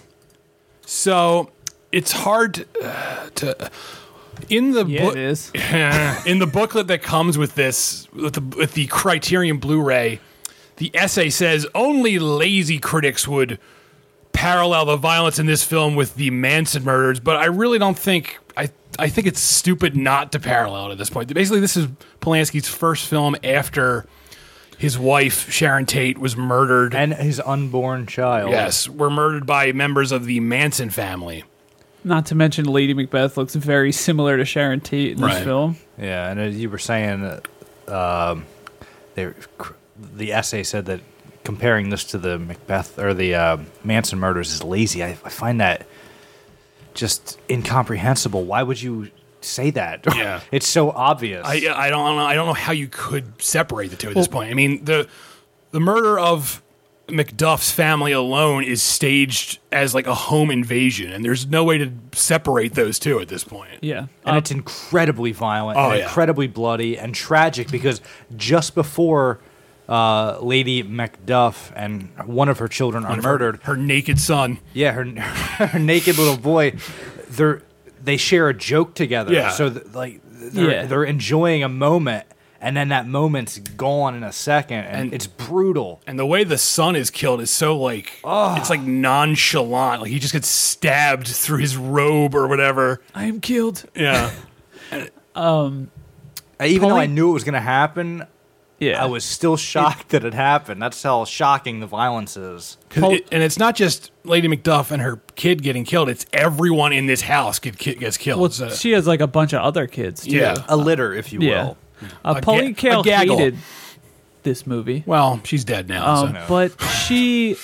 So it's hard uh, to in the yeah, book. it is. In the booklet that comes with this, with the, with the Criterion Blu-ray, the essay says only lazy critics would parallel the violence in this film with the Manson murders, but I really don't think I I think it's stupid not to parallel it at this point. Basically, this is Polanski's first film after his wife Sharon Tate was murdered. And his unborn child. Yes, were murdered by members of the Manson family. Not to mention Lady Macbeth looks very similar to Sharon Tate in this Right. film. Yeah, and as you were saying, that um, they, the essay said that comparing this to the Macbeth or the uh, Manson murders is lazy. I, I find that just incomprehensible. Why would you say that? Yeah. It's so obvious. I I don't know I don't know how you could separate the two at this point. I mean the the murder of Macduff's family alone is staged as like a home invasion, and there's no way to separate those two at this point. Yeah. and Uh, it's incredibly violent, Oh, and yeah. incredibly bloody, and tragic because just before uh, Lady Macduff and one of her children are murdered, Her naked son. yeah, her, her naked little boy, they're they share a joke together. Yeah. So th- like they're, Yeah. they're enjoying a moment, and then that moment's gone in a second, and, And- it's brutal. And the way the son is killed is so like it's like nonchalant. Like he just gets stabbed through his robe or whatever. I am killed. Yeah. Even though I Pauline- knew it was going to happen, Yeah. I was still shocked that it happened. That's how shocking the violence is. 'Cause Pol- it- and it's not just Lady Macduff and her kid getting killed. It's everyone in this house get, ki- gets killed. Well, So- she has like a bunch of other kids too. yeah. A litter, if you Yeah. will. Uh, A Pauline ga- a Kael gaggle. hated this movie. Well, she's dead now. Um, so. but she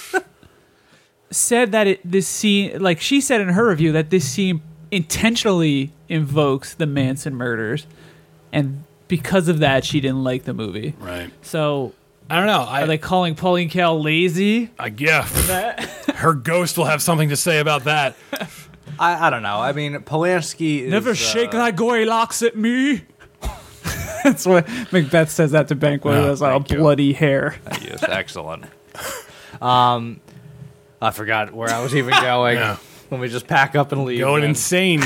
said that it, this scene, like she said in her review, that this scene intentionally invokes the Manson murders, and because of that, she didn't like the movie. Right. So, I don't know. I, are they calling Pauline Kael lazy? I yeah. Her ghost will have something to say about that. I, I don't know. I mean, Polanski is... Never uh, shake thy goy locks at me. That's what Macbeth says that to Banquo. Yeah, He has like, a thank you. bloody hair. Yes, excellent. Um, I forgot where I was even going. Yeah. Let me just pack up and leave. Going man. insane.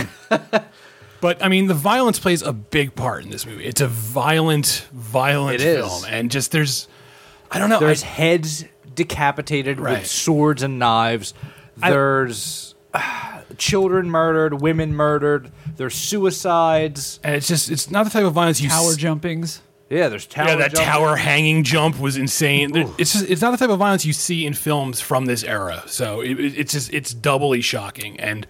But I mean, the violence plays a big part in this movie. It's a violent, violent It is. film, and just there's, I don't know. There's I, heads decapitated Right. with swords and knives. There's uh, children murdered, women murdered. There's suicides. and it's just, it's not the type of violence you Tower s- jumpings. Yeah, there's tower. Yeah, that jumping. tower hanging jump was insane. There- It's just, it's not the type of violence you see in films from this era. So it, it- it's just it's doubly shocking. And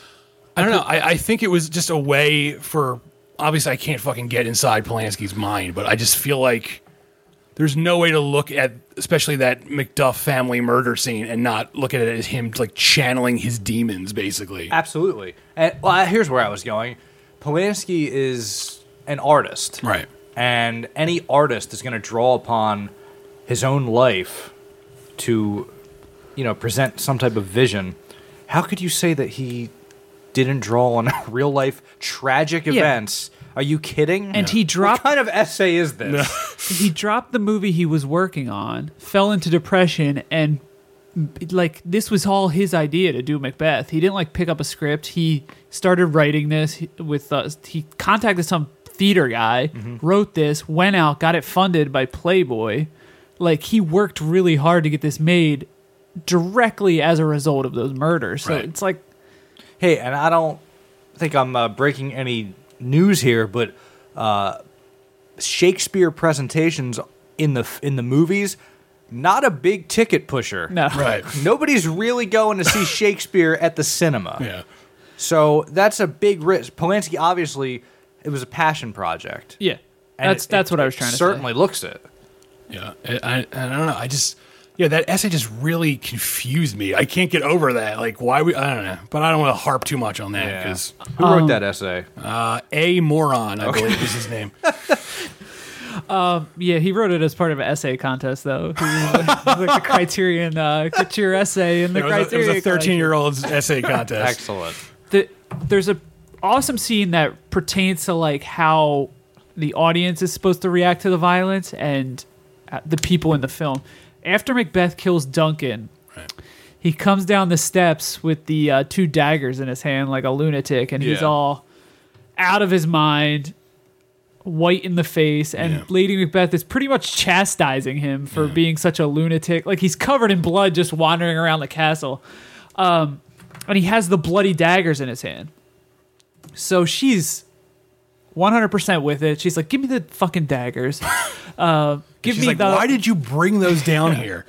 I don't know. I, I think it was just a way for. Obviously, I can't fucking get inside Polanski's mind, but I just feel like there's no way to look at, especially that Macduff family murder scene, and not look at it as him like channeling his demons, basically. Absolutely. And, well, here's where I was going. Polanski is an artist. Right. And any artist is going to draw upon his own life to, you know, present some type of vision. How could you say that he didn't draw on real life tragic Yeah. events? Are you kidding? And he dropped What kind of essay is this? he dropped the movie he was working on, fell into depression, and like this was all his idea to do Macbeth. He didn't like pick up a script. He started writing this with uh, he contacted some theater guy, Mm-hmm. wrote this, went out, got it funded by Playboy. Like he worked really hard to get this made directly as a result of those murders. So Right. it's like Hey, and I don't think I'm uh, breaking any news here, but uh, Shakespeare presentations in the in the movies, not a big ticket pusher. no. Right. Nobody's really going to see Shakespeare at the cinema. Yeah. So that's a big risk. Polanski, obviously, it was a passion project. Yeah. And That's it- that's it- what I was it trying to certainly say. looks it. Yeah, I, I, I don't know. I just, yeah, that essay just really confused me. I can't get over that. Like, why we? I don't know, but I don't want to harp too much on that Yeah. because Who Um, wrote that essay? uh, a moron, I believe is his name. Yeah, he wrote it as part of an essay contest, though. He was like, like the Criterion, uh, get your essay in the It was, a, it Criterion. was a thirteen-year-old's essay contest. Excellent. The, there's a awesome scene that pertains to like how the audience is supposed to react to the violence and uh, the people in the film. After Macbeth kills Duncan, Right. he comes down the steps with the uh, two daggers in his hand like a lunatic, and he's Yeah. all out of his mind, white in the face, and Yeah. Lady Macbeth is pretty much chastising him for Yeah. being such a lunatic. Like he's covered in blood just wandering around the castle. Um, and he has the bloody daggers in his hand. So she's one hundred percent with it. She's like, give me the fucking daggers. Uh, give She's me like, the, why did you bring those down here?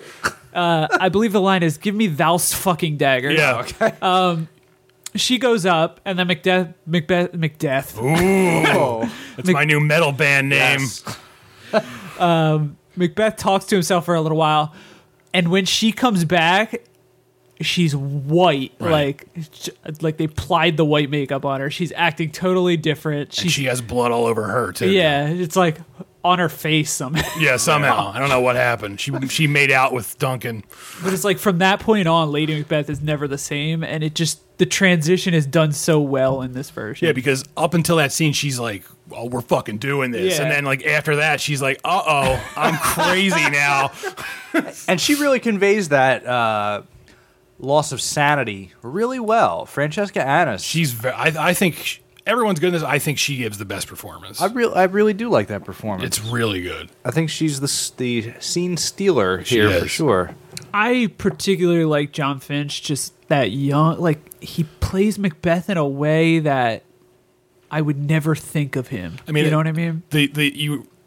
I believe the line is, give me thou's fucking daggers. Yeah. Okay. She goes up, and then Macbeth, Macbeth, Macbeth, Oh, That's my new metal band name. yes. Macbeth talks to himself for a little while, and when she comes back, she's white, Right. like like they applied the white makeup on her. She's acting totally different. And She's she has blood all over her too. yeah, it's like on her face somehow. Yeah. Somehow, I don't know what happened. She she made out with Duncan. But it's like from that point on, Lady Macbeth is never the same, and it just the transition is done so well in this version. Yeah, because up until that scene, she's like, "Oh, we're fucking doing this," Yeah. and then like after that, she's like, "Uh oh, I'm crazy now." And she really conveys that uh, loss of sanity really well. Francesca Annis. She's, ve- I, I think sh everyone's good in this. I think she gives the best performance. I really, I really do like that performance. It's really good. I think she's the s- the scene stealer She here for is. sure. I particularly like John Finch, just that young, like he plays Macbeth in a way that I would never think of him. I mean, you know it- what I mean? The the you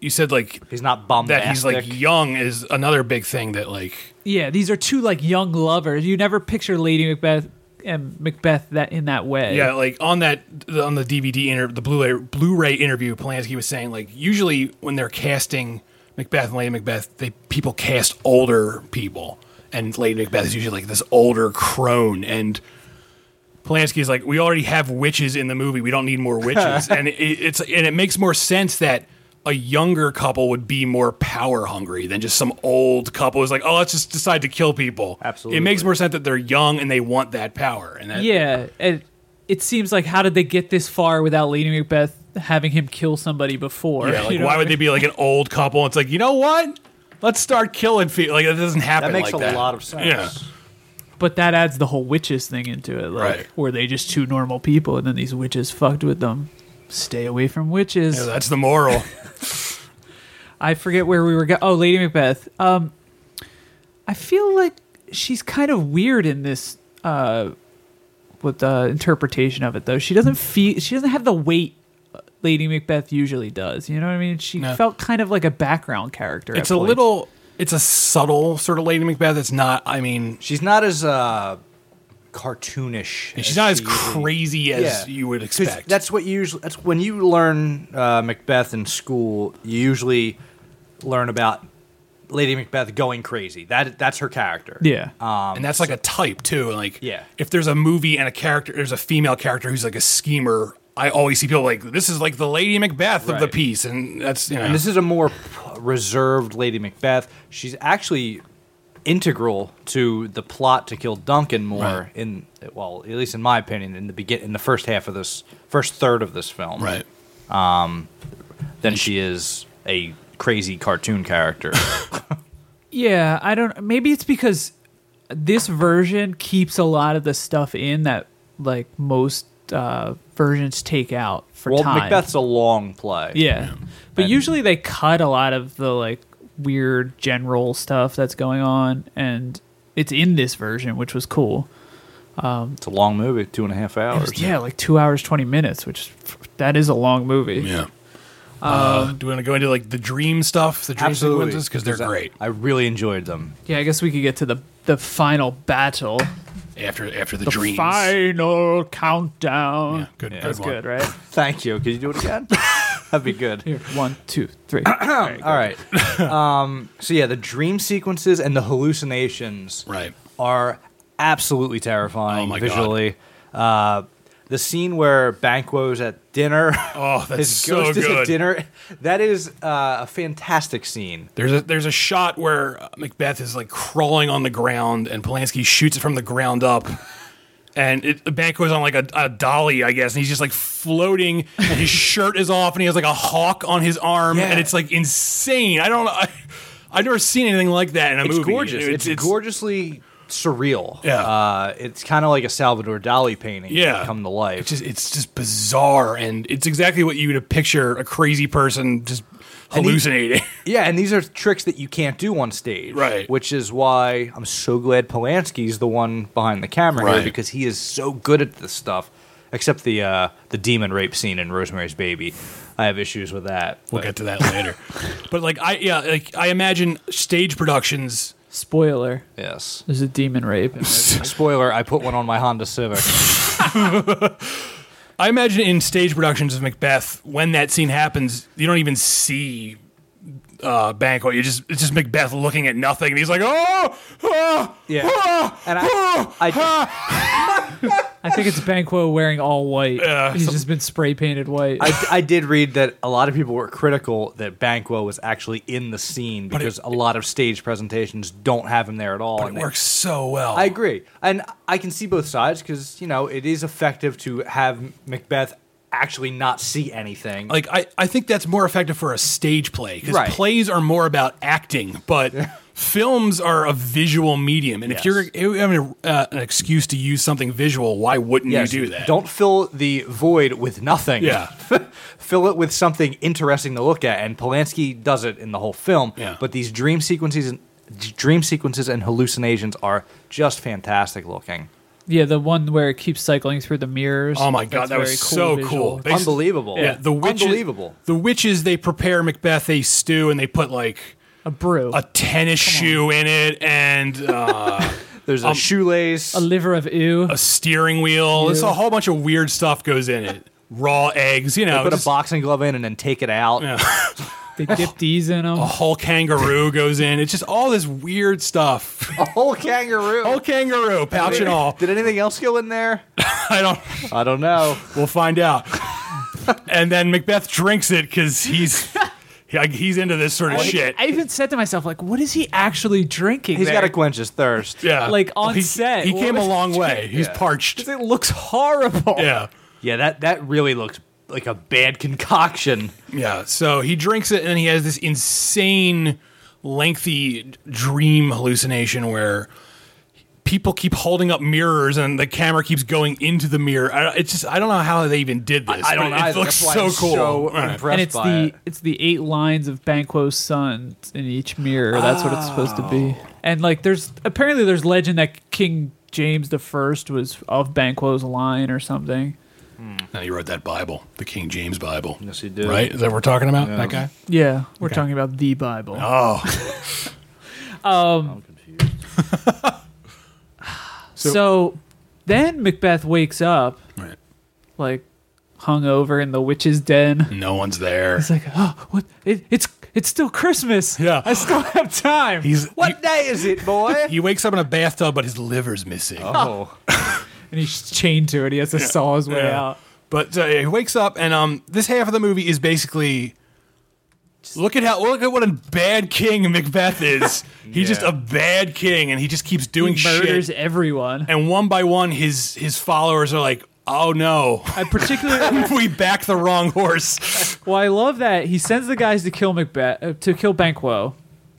you said like He's not bombastic. that he's like young is another big thing that like Yeah, these are two like young lovers. You never picture Lady Macbeth and Macbeth that in that way. yeah, like on that on the D V D inter the Blu-ray Blu-ray interview, Polanski was saying like usually when they're casting Macbeth and Lady Macbeth, they people cast older people, and Lady Macbeth is usually like this older crone, and Polanski is like, we already have witches in the movie, we don't need more witches, and it, it's and it makes more sense that a younger couple would be more power hungry than just some old couple who's like, oh, let's just decide to kill people. Absolutely. It makes more sense that they're young and they want that power. And that, Yeah, it, it seems like how did they get this far without Lady Macbeth having him kill somebody before? yeah, like You know why what would I they mean? be like an old couple? It's like, you know what? Let's start killing people. Like it doesn't happen. That makes like a that. lot of sense. Yeah. But that adds the whole witches thing into it. Like, Right. were they just two normal people and then these witches fucked with them? Stay away from witches. Yeah, that's the moral. I forget where we were going. Oh, Lady Macbeth. Um, I feel like she's kind of weird in this uh, with the interpretation of it, though. She doesn't feel. She doesn't have the weight Lady Macbeth usually does. You know what I mean? She No. felt kind of like a background character. It's at a points. little. It's a subtle sort of Lady Macbeth. It's not. I mean, She's not as uh, cartoonish. she's not as she usually- crazy as Yeah. you would 'Cause expect. That's what you usually. That's when you learn uh, Macbeth in school. You usually learn about Lady Macbeth going crazy. That that's her character. Yeah. Um, and that's like a type too. Like, Yeah. if there's a movie and a character, there's a female character who's like a schemer. I always see people like, this is like the Lady Macbeth of the Right. piece, and that's you know. And this is a more p- reserved Lady Macbeth. She's actually integral to the plot to kill Duncan more Right. in well, at least in my opinion, in the begin in the first half of this first third of this film. right. Than she is a crazy cartoon character. Yeah, I don't. Maybe it's because this version keeps a lot of the stuff in that like most uh, versions take out for well, time. Macbeth's a long play. Yeah. But And- usually they cut a lot of the like weird general stuff that's going on, and it's in this version, which was cool. It's a long movie, two and a half It hours. was, yeah, like two hours twenty minutes, which that is a long movie. Yeah. Uh, do we want to go into like the dream stuff, the dream Absolutely, sequences, because they're I- great. I really enjoyed them. Yeah, I guess we could get to the the final battle, After after the, the dreams. final countdown. Yeah, good- Yeah, good that's one. good, right? Thank you. Could you do it again? That'd be good. Here, one, two, three. All right, All right. um, so yeah, the dream sequences and the hallucinations Right. are absolutely terrifying Oh my visually. Uh, the scene where Banquo's at dinner, Oh, that's his so ghost is good. at dinner, that is uh, a fantastic scene. There's a there's a shot where uh, Macbeth is like crawling on the ground, and Polanski shoots it from the ground up, and it, the Banquo's on like a, a dolly, I guess, and he's just like floating, and his shirt is off, and he has like a hawk on his arm, Yeah. and it's like insane. I don't know. I, I've never seen anything like that in a It's movie. gorgeous. It's, gorgeously surreal. Yeah. Uh, it's kind of like a Salvador Dali painting Yeah, come to life. It's just it's just bizarre, and it's exactly what you would picture a crazy person just hallucinating. Yeah, and these are tricks that you can't do on stage. Right. Which is why I'm so glad Polanski's the one behind the camera here, Right. because he is so good at this stuff. Except the uh, the demon rape scene in Rosemary's Baby. I have issues with that. We'll but- get to that later. But like I yeah, like I imagine stage productions. Spoiler: Yes. there's a demon rape. in it. Spoiler, I put one on my Honda Civic. I imagine in stage productions of Macbeth, when that scene happens, you don't even see uh, Banquo. You just it's just Macbeth looking at nothing, and he's like, "Oh, oh Yeah. oh, And I, I, I think it's Banquo wearing all white. Yeah, He's some- just been spray painted white. I, I did read that a lot of people were critical that Banquo was actually in the scene But it- because a lot of stage presentations don't have him there at all. But and it they- works so well." I agree, and I can see both sides because you know it is effective to have Macbeth actually not see anything. Like I, I think that's more effective for a stage play because Right. plays are more about acting, but films are a visual medium. And if Yes. you're having a, uh, an excuse to use something visual, why wouldn't Yes, you do that? Don't fill the void with nothing. Yeah. Fill it with something interesting to look at, and Polanski does it in the whole film. Yeah. But these dream sequences, dream sequences, and hallucinations are just fantastic looking. Yeah, the one where it keeps cycling through the mirrors. Oh my god, That's that was very so visual. cool. They- Unbelievable. Yeah, the witches. Unbelievable. The witches. They prepare Macbeth a stew, and they put like A brew. a tennis shoe in it, and uh, There's a shoelace. A liver of ew. a steering wheel. There's Ew. a whole bunch of weird stuff goes in it. Raw eggs, you know. Put just- a boxing glove in and then take it out. They dip these in them. a whole kangaroo goes in. It's just all this weird stuff. A whole kangaroo. Whole kangaroo, pouch and all. Did anything else go in there? I don't. I don't know. We'll find out. And then Macbeth drinks it because he's he- he's into this sort of shit. I even said to myself, like, what is he actually drinking? He's there? got to quench his thirst. Yeah, like, on he, set. He What came a was long he way. He's parched. It looks horrible. Yeah. Yeah, that, that really looked like a bad concoction. Yeah, so he drinks it, and then he has this insane, lengthy dream hallucination where people keep holding up mirrors, and the camera keeps going into the mirror. I, it's just I don't know how they even did this. I don't but know. It looks That's why so I'm cool. so Right. impressed And it's by the it. it's the eight lines of Banquo's son in each mirror. That's what it's supposed to be. And like, there's apparently there's legend that King James the First was of Banquo's line or something. Now he wrote that Bible, the King James Bible. Yes, he did. Right? Is that what we're talking about? That guy? Yeah, we're talking about the Bible. Oh, I'm confused. So, then Macbeth wakes up, right. like hungover in the witch's den. No one's there. He's like, oh, what? It, it's it's still Christmas. Yeah. I still have time. He's What day is it, boy? he, he wakes up in a bathtub, but his liver's missing. Oh. and he's chained to it. He has to saw his way Yeah. out. But uh, he wakes up, and um, this half of the movie is basically look at how look at what a bad king Macbeth is. He's just Yeah. a bad king, and he just keeps doing He murders shit. everyone. And one by one, his his followers are like, "Oh no, I particularly we backed the wrong horse." well, I love that he sends the guys to kill Macbeth uh, to kill Banquo,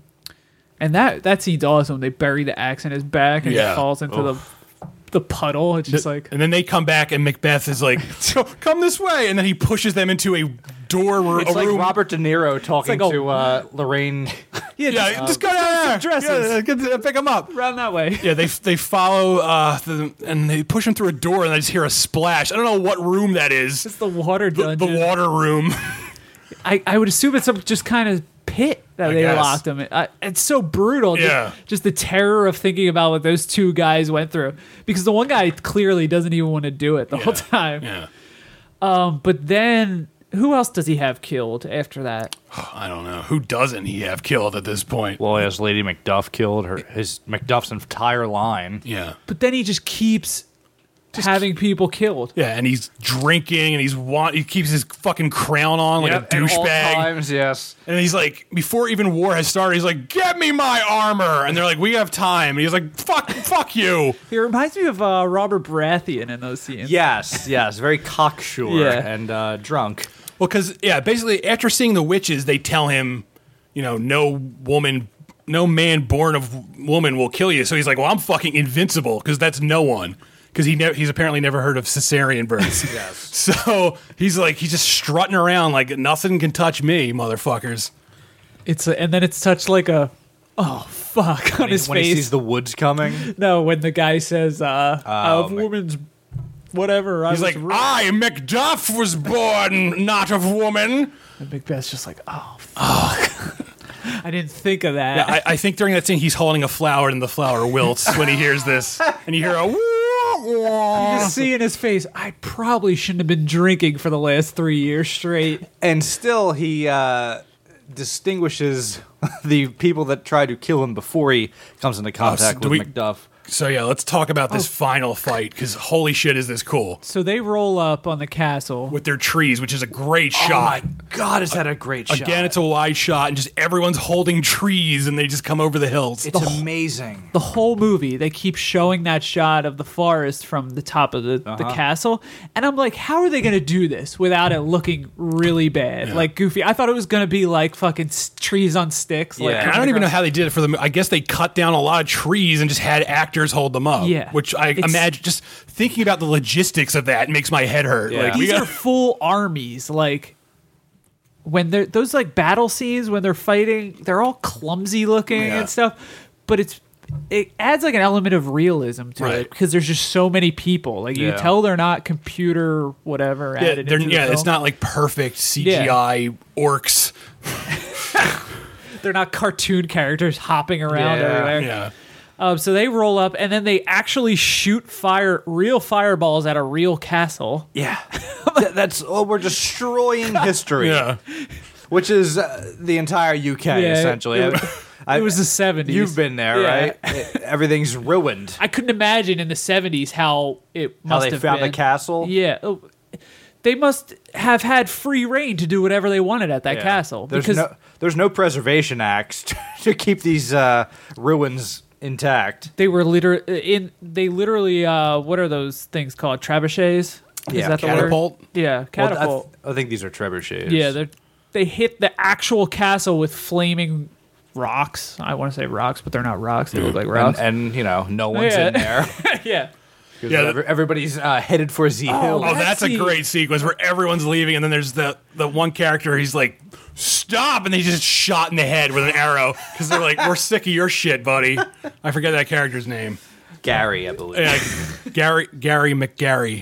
and that that scene's awesome. They bury the axe in his back, and Yeah. he falls into the the puddle. It's just like And then they come back, and Macbeth is like, "Come this way," and then he pushes them into a door or It's a like room. Robert De Niro talking like a- to uh, Lorraine. yeah, yeah, just, just go down there. dresses. Yeah, get the- pick him up. around that way. Yeah, they they follow uh, the, and they push him through a door, and I just hear a splash. I don't know what room that is. It's the water The, dungeon. the water room. I, I would assume it's some just kind of pit that I they guess. locked him in. I, it's so brutal. Just- Yeah. Just, the terror of thinking about what those two guys went through. Because the one guy clearly doesn't even want to do it the whole time. Yeah, Um, but then who else does he have killed after that? I don't know who doesn't he have killed at this point. Well, he has Lady Macduff killed. Her his Macduff's entire line. Yeah, But then he just keeps having people killed. yeah, and he's drinking, and he's want he keeps his fucking crown on like Yep, a at all douchebag, times, yes. and he's like, before even war has started, he's like, "Get me my armor," and they're like, "We have time," and he's like, "Fuck, fuck you." He reminds me of uh, Robert Baratheon in those scenes. Yes, yes, very cocksure Yeah. and uh, drunk. Well, because yeah, basically after seeing the witches, they tell him, you know, no woman, no man born of woman will kill you. So he's like, well, I'm fucking invincible because that's no one. Because he ne- he's apparently never heard of cesarean births. Yes. So he's like, he's just strutting around like nothing can touch me, motherfuckers. It's a, and then it's such like a oh fuck on When, he, his when he face. sees the woods coming. No, when the guy says, uh, Oh, of Mac- woman's whatever. I He's was like, ra-" I, Macduff, was born not of woman. And Macbeth's just like, oh, fuck. I didn't think of that. Yeah, I, I think during that scene, he's holding a flower and the flower wilts when he hears this. And you hear a woo, you can see in his face, I probably shouldn't have been drinking for the last three years straight. And still, he uh, distinguishes the people that try to kill him before he comes into contact do with we- Macduff. So yeah, let's talk about this final fight because holy shit, is this cool So they roll up on the castle. with their trees, which is a great Oh shot. my God, is that a great shot? Again, it's a wide shot, and just everyone's holding trees, and they just come over the hills. It's amazing. The whole movie, they keep showing that shot of the forest from the top of the, the Uh-huh. castle. And I'm like, how are they going to do this without it looking really bad? Like goofy. I thought it was going to be like fucking s- trees on sticks. Like, Yeah. And I don't even know how they did it for the. mo- I guess they cut down a lot of trees and just had actors hold them up. Yeah. which I It's- imagine. Just thinking about the logistics of that makes my head hurt. Yeah. Like we These got are full armies. Like when they're those like battle scenes when they're fighting, they're all clumsy looking Yeah. and stuff. But it's it adds like an element of realism to Right. it because there's just so many people. Like you Yeah. can tell they're not computer whatever. Yeah, added they're, into the yeah, it's film. not like perfect C G I orcs. They're not cartoon characters hopping around Yeah. everywhere. Yeah. Um, so they roll up and then they actually shoot fire, real fireballs at a real castle. Yeah, Th- that's oh, we're destroying history. Yeah. which is uh, the entire U K Yeah, essentially. it- I- It was the seventies. You've been there, Yeah. right? It- everything's ruined. I couldn't imagine in the seventies how it How must they have found been. the castle. Yeah. Oh, they must have had free reign to do whatever they wanted at that Yeah. castle. There's because no there's no preservation acts to, to keep these uh, ruins intact. they were liter- in they literally uh, what are those things called? Trebuchets? Is Yeah, that the catapult? word? Yeah, Well, catapult. I, th- I think these are trebuchets. yeah, they they hit the actual castle with flaming rocks. I want to say rocks, but they're not rocks. They look like and, rocks. and you know no one's Yeah. in there. yeah. 'Cause Yeah, every- everybody's uh, headed for Z Hill. Oh, that's a That's the- great sequence where everyone's leaving, and then there's the the one character. He's like, "Stop!" and they just shot in the head with an arrow because they're like, "We're sick of your shit, buddy." I forget that character's name. Gary, I believe. Yeah, Gary Gary McGarry.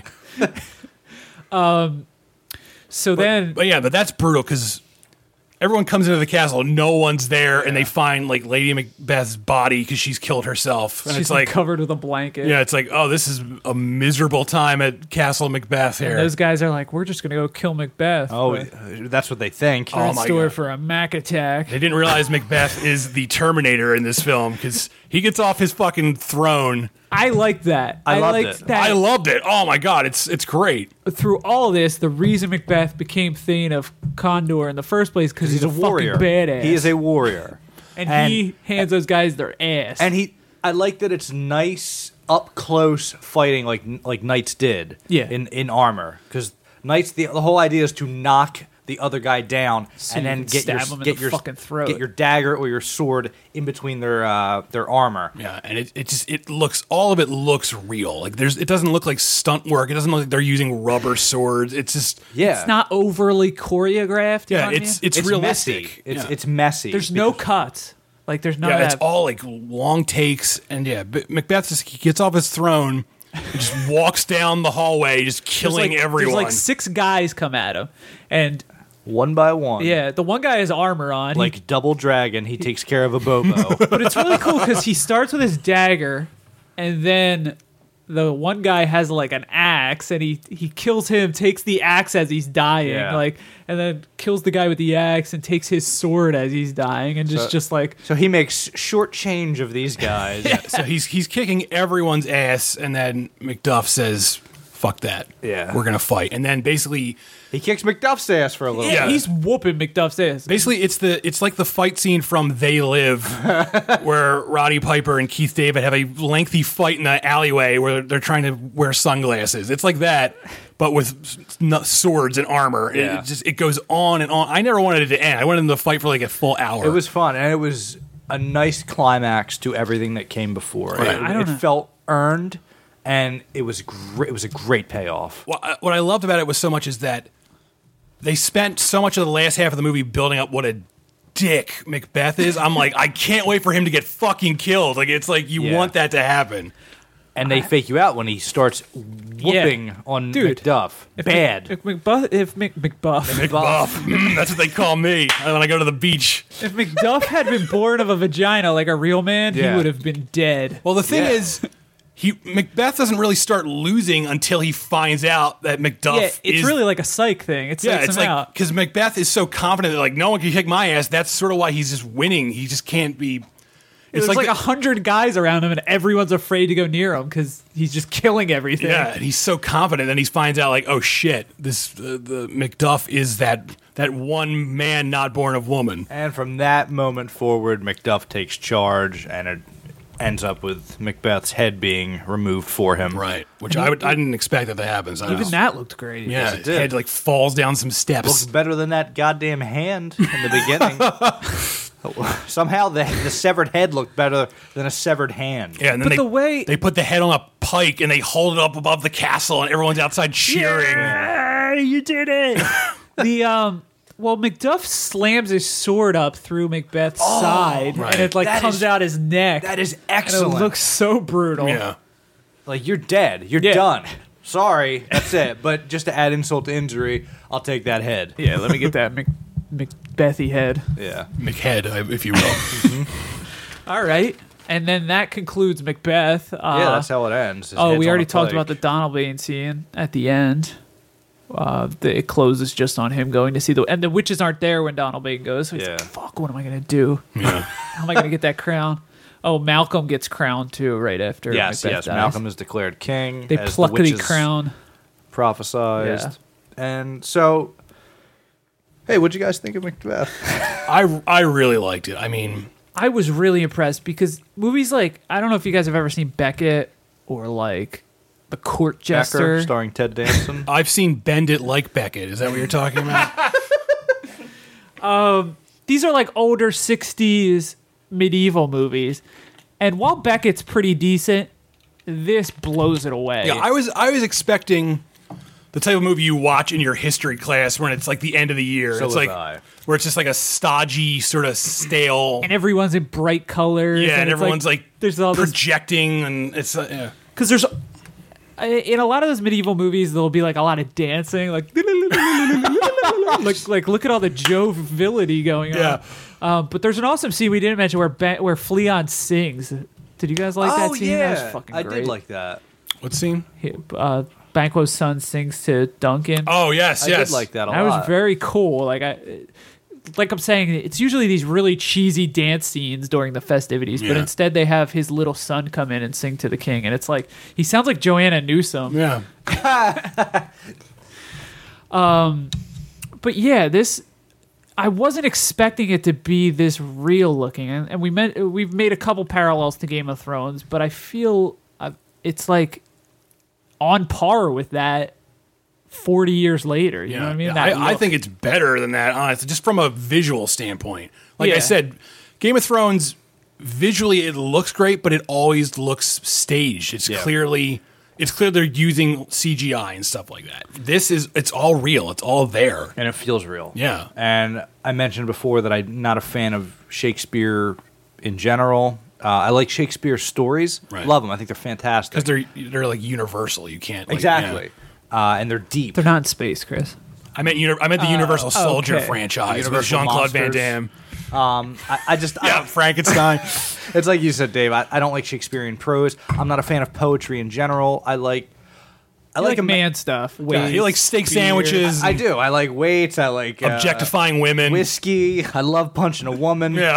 So then But yeah, but that's brutal because everyone comes into the castle, no one's there, and they find like Lady Macbeth's body because she's killed herself, and she's it's like like, covered with a blanket. yeah, it's like, oh, this is a miserable time at Castle Macbeth And here. those guys are like, we're just gonna go kill Macbeth. Oh, but uh, that's what they think. Oh let's my do it God. for a Mac attack. They didn't realize Macbeth is the Terminator in this film because he gets off his fucking throne. I like that. I loved liked it. that. I loved it. Oh my god, it's it's great. Through all of this, the reason Macbeth became Thane of Condor in the first place because he's, He's a warrior. fucking badass. He is a warrior. and, and- he hands those guys their ass. And he, I like that it's nice up close fighting like like knights did. Yeah. In in armor, because knights the the whole idea is to knock the other guy down So and you then can get stab your him in get the your fucking throat. get your dagger or your sword in between their uh, their armor. Yeah, and it, it just it looks all of it looks real. Like there's it doesn't look like stunt work. It doesn't look like they're using rubber swords. It's just Yeah. it's not overly choreographed. yeah, on it's you. it's, it's realistic. messy. It's yeah. it's messy. There's no because- cuts. Like there's none yeah, of it's that. all like long takes, and yeah, but Macbeth just he gets off his throne, and just walks down the hallway, just There's killing like, everyone. There's like six guys come at him, and one by one. yeah, the one guy has armor on. He- Like double dragon, he takes care of a Bobo. but it's really cool because he starts with his dagger, and then the one guy has like an axe, and he he kills him, takes the axe as he's dying, Yeah. like, and then kills the guy with the axe and takes his sword as he's dying, and just So- just like so he makes short change of these guys. so he's he's kicking everyone's ass, and then Macduff says, "Fuck that, Yeah. we're gonna fight." And then basically, He kicks Macduff's ass for a little yeah, bit. he's whooping Macduff's ass. basically it's the it's like the fight scene from They Live, where Roddy Piper and Keith David have a lengthy fight in the alleyway where they're trying to wear sunglasses. It's like that, but with s- n- swords and armor. It- Yeah. It, just it goes on and on. I never wanted it to end. I wanted them to fight for like a full hour. It was fun, and it was a nice climax to everything that came before. Right. It, I don't it know. felt earned, and it was great. It was a great payoff. What I, what I loved about it was so much is that they spent so much of the last half of the movie building up what a dick Macbeth is. I'm like, I can't wait for him to get fucking killed. Like it's like you Yeah. want that to happen. And they fake you out when he starts whooping on Dude, Macduff. If Bad. Mac- if Macbuff, if Mac- Macbuff, Macbuff. Mm, that's what they call me when I go to the beach. if Macduff had been born of a vagina like a real man, Yeah. he would have been dead. Well, the thing Yeah. is, he Macbeth doesn't really start losing until he finds out that Macduff Yeah, it's is really like a psych thing. It yeah, psychs it's him like out. because Macbeth is so confident that like no one can kick my ass. That's sort of why he's just winning. He just can't be. It's There's like the- a hundred guys around him, and everyone's afraid to go near him because he's just killing everything. Yeah, and he's so confident. Then he finds out, like, oh shit, this uh, the Macduff is that that one man not born of woman. And from that moment forward, Macduff takes charge, and it ends up with Macbeth's head being removed for him. Right, which I would I didn't expect that to happen. So I Even was- that looked great. yeah, it his did. head like falls down some Looks steps. better than that goddamn hand in the beginning. Somehow the the severed head looked better than a severed hand. Yeah, and then But they the way- they put the head on a pike and they hold it up above the castle, and everyone's outside cheering. Yeah, you did it. the um, Well, Macduff slams his sword up through Macbeth's side, right. and it like That comes is- out his neck. That is and excellent. it looks so brutal. Yeah. Like, you're dead. You're Yeah. done. Sorry, that's it. But just to add insult to injury, I'll take that head. Yeah, let me get that Mac- Macbethy head. Yeah. McHead, if you will. All right, and then that concludes Macbeth. Uh, Yeah, that's how it ends. His oh, head's we on already a talked pike. about the Donalbain scene at the end. Uh, the, it closes just on him going to see the, and the witches aren't there when Donalbain goes. So he's Yeah. like, "Fuck, what am I gonna do? Yeah. How am I gonna get that crown?" Oh, Malcolm gets crowned too right after. Yes, Macbeth yes. dies. Malcolm is declared king. They as pluck the the witches crown. prophesized. And so, hey, what'd you guys think of Macbeth? I, I really liked it. I mean, I was really impressed because movies like, I don't know if you guys have ever seen Beckett or like The Court Jester. Becker, starring Ted Danson. I've seen Bend It Like Beckett. Is that what you're talking about? These are like older sixties medieval movies. And while Beckett's pretty decent, this blows it away. Yeah, I was I was expecting the type of movie you watch in your history class when it's like the end of the year. So it's was like I. where it's just like a stodgy, sort of stale. and everyone's in bright colors. Yeah, and it's everyone's like, there's all this projecting, and it's uh, yeah. because there's in a lot of those medieval movies there'll be like a lot of dancing, like like like look at all the joviality going on. Yeah. Um, but there's an awesome scene we didn't mention where ba- where Fleon sings. Did you guys like that oh scene? yeah, That was fucking I great. did like that. What scene? He- uh, Banquo's son sings to Duncan. Oh yes, I yes. did like that a that lot. was very cool. Like I, like I'm saying, it's usually these really cheesy dance scenes during the festivities, but Yeah. instead they have his little son come in and sing to the king, and it's like he sounds like Joanna Newsom. Yeah. But yeah, this I wasn't expecting it to be this real looking, and, and we met, we've made a couple parallels to Game of Thrones, but I feel uh, it's like on par with that forty years later. You know what I mean? Yeah, That I, I look. think it's better than that, honestly, just from a visual standpoint. Like I Yeah. said, Game of Thrones, visually it looks great, but it always looks staged. It's Yeah. clearly it's clear they're using C G I and stuff like that. This is it's all real. It's all there. and it feels real. Yeah. And I mentioned before that I'm not a fan of Shakespeare in general. Uh, I like Shakespeare stories. Right. Love them. I think they're fantastic. Because they're they're like universal. You can't like, exactly. yeah. Uh, and they're deep. they're not in space, Chris. I meant uni- I meant the Universal Soldier okay. franchise with Universal Jean Claude Van Monsters. Damme. Um, I, I just I Yeah, don't- Frankenstein. it's like you said, Dave. I, I don't like Shakespearean prose. I'm not a fan of poetry in general. I like I I like, like, a man stuff. Yeah, Weights, he likes steak beer. sandwiches. I do. I like weights. I like uh, objectifying women. whiskey. I love punching a woman. Yeah.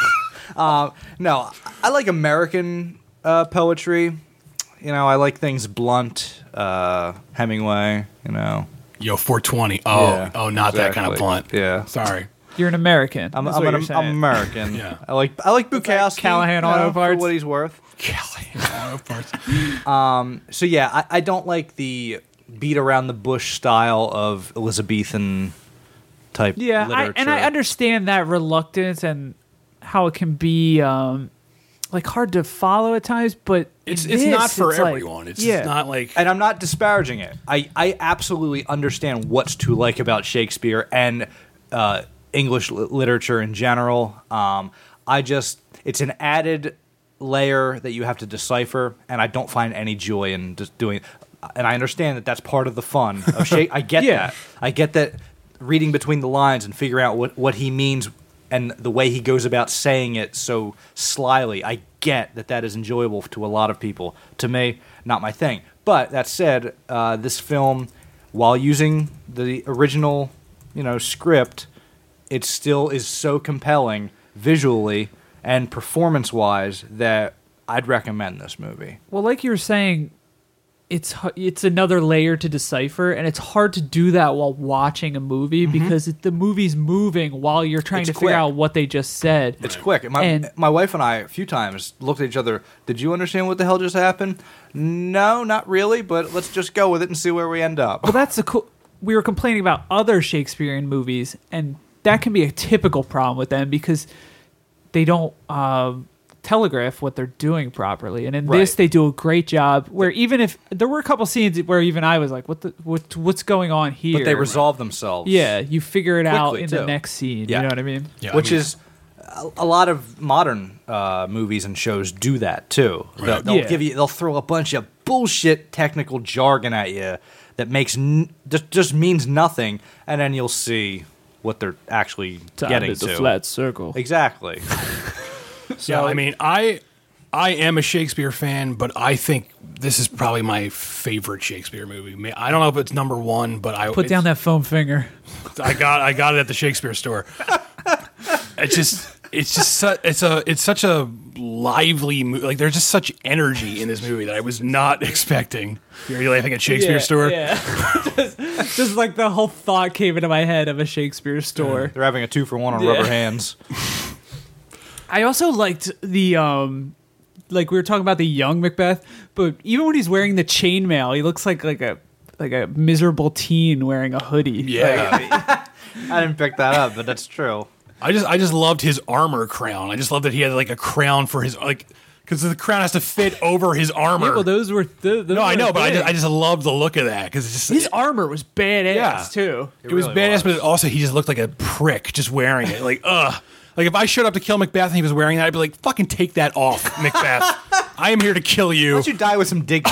No, I like American uh, poetry. You know, I like things blunt. Uh, Hemingway. You know. Yo, four twenty. Oh, Yeah, oh, not that kind of exactly. blunt. Yeah. Sorry. You're an American. I'm, That's I'm, what an, you're I'm saying. American. Yeah. I like I like Bukowski. Callahan you know, Auto for Parts? what he's worth. Callahan Auto Parts. So yeah, I, I don't like the beat around the bush style of Elizabethan type Yeah, I, literature. and I understand that reluctance and how it can be um, like hard to follow at times, but It's in it's this, not for it's like- everyone. It's yeah. not like And I'm not disparaging it. I, I absolutely understand what's to like about Shakespeare and uh, English li- literature in general. Um, I just, it's an added layer that you have to decipher, and I don't find any joy in just doing. And I understand that that's part of the fun of Shakespeare. I get Yeah. that. I get that reading between the lines and figuring out what, what he means and the way he goes about saying it so slyly. I get that that is enjoyable to a lot of people. To me, not my thing. But that said, uh, this film, while using the original, you know, script, it still is so compelling visually and performance-wise that I'd recommend this movie. Well, like you were saying, it's hu- it's another layer to decipher, and it's hard to do that while watching a movie because it, the movie's moving while you're trying It's to figure quick. out what they just said. It's quick. My And- my wife and I a few times looked at each other. Did you understand what the hell just happened? No, not really. But let's just go with it and see where we end up. Well, that's the cool. We were complaining about other Shakespearean movies, and that can be a typical problem with them because they don't um, telegraph what they're doing properly. And in Right. this, they do a great job. Where even if there were a couple scenes where even I was like, "What the what what's going on here?" But they resolve themselves. Yeah, you figure it out Quickly, in too. the next scene. Yeah. You know what I mean? Yeah, I Which mean- is a, a lot of modern uh, movies and shows do that too. They'll, they'll Yeah. give you, they'll throw a bunch of bullshit technical jargon at you that makes n- just, just means nothing, and then you'll see what they're actually Time getting is to. a flat circle. Exactly. Yeah, I mean, I I am a Shakespeare fan, but I think this is probably my favorite Shakespeare movie. Ma- I don't know if it's number one, but I Put it's- down that foam finger. I got I got it at the Shakespeare store. It's just it's just su- it's a it's such a lively movie. Like there's just such energy in this movie that I was not expecting. Are you laughing at Shakespeare Yeah, store? Yeah. just, just like the whole thought came into my head of a Shakespeare store. They're having a two for one on Yeah. rubber hands. I also liked the um like we were talking about the young Macbeth, but even when he's wearing the chainmail, he looks like like a like a miserable teen wearing a hoodie. Yeah. I didn't pick that up, but that's true. I just I just loved his armor crown. I just loved that he had like a crown for his like because the crown has to fit over his armor. Yeah, well, those were th- those no, I were know, but I big. just, I just loved the look of that because it's just his armor was badass Yeah. too. It, was really badass, was. but also he just looked like a prick just wearing it. Like, ugh. Like if I showed up to kill Macbeth and he was wearing that, I'd be like, "Fucking take that off, Macbeth! I am here to kill you." Why don't you die with some dignity?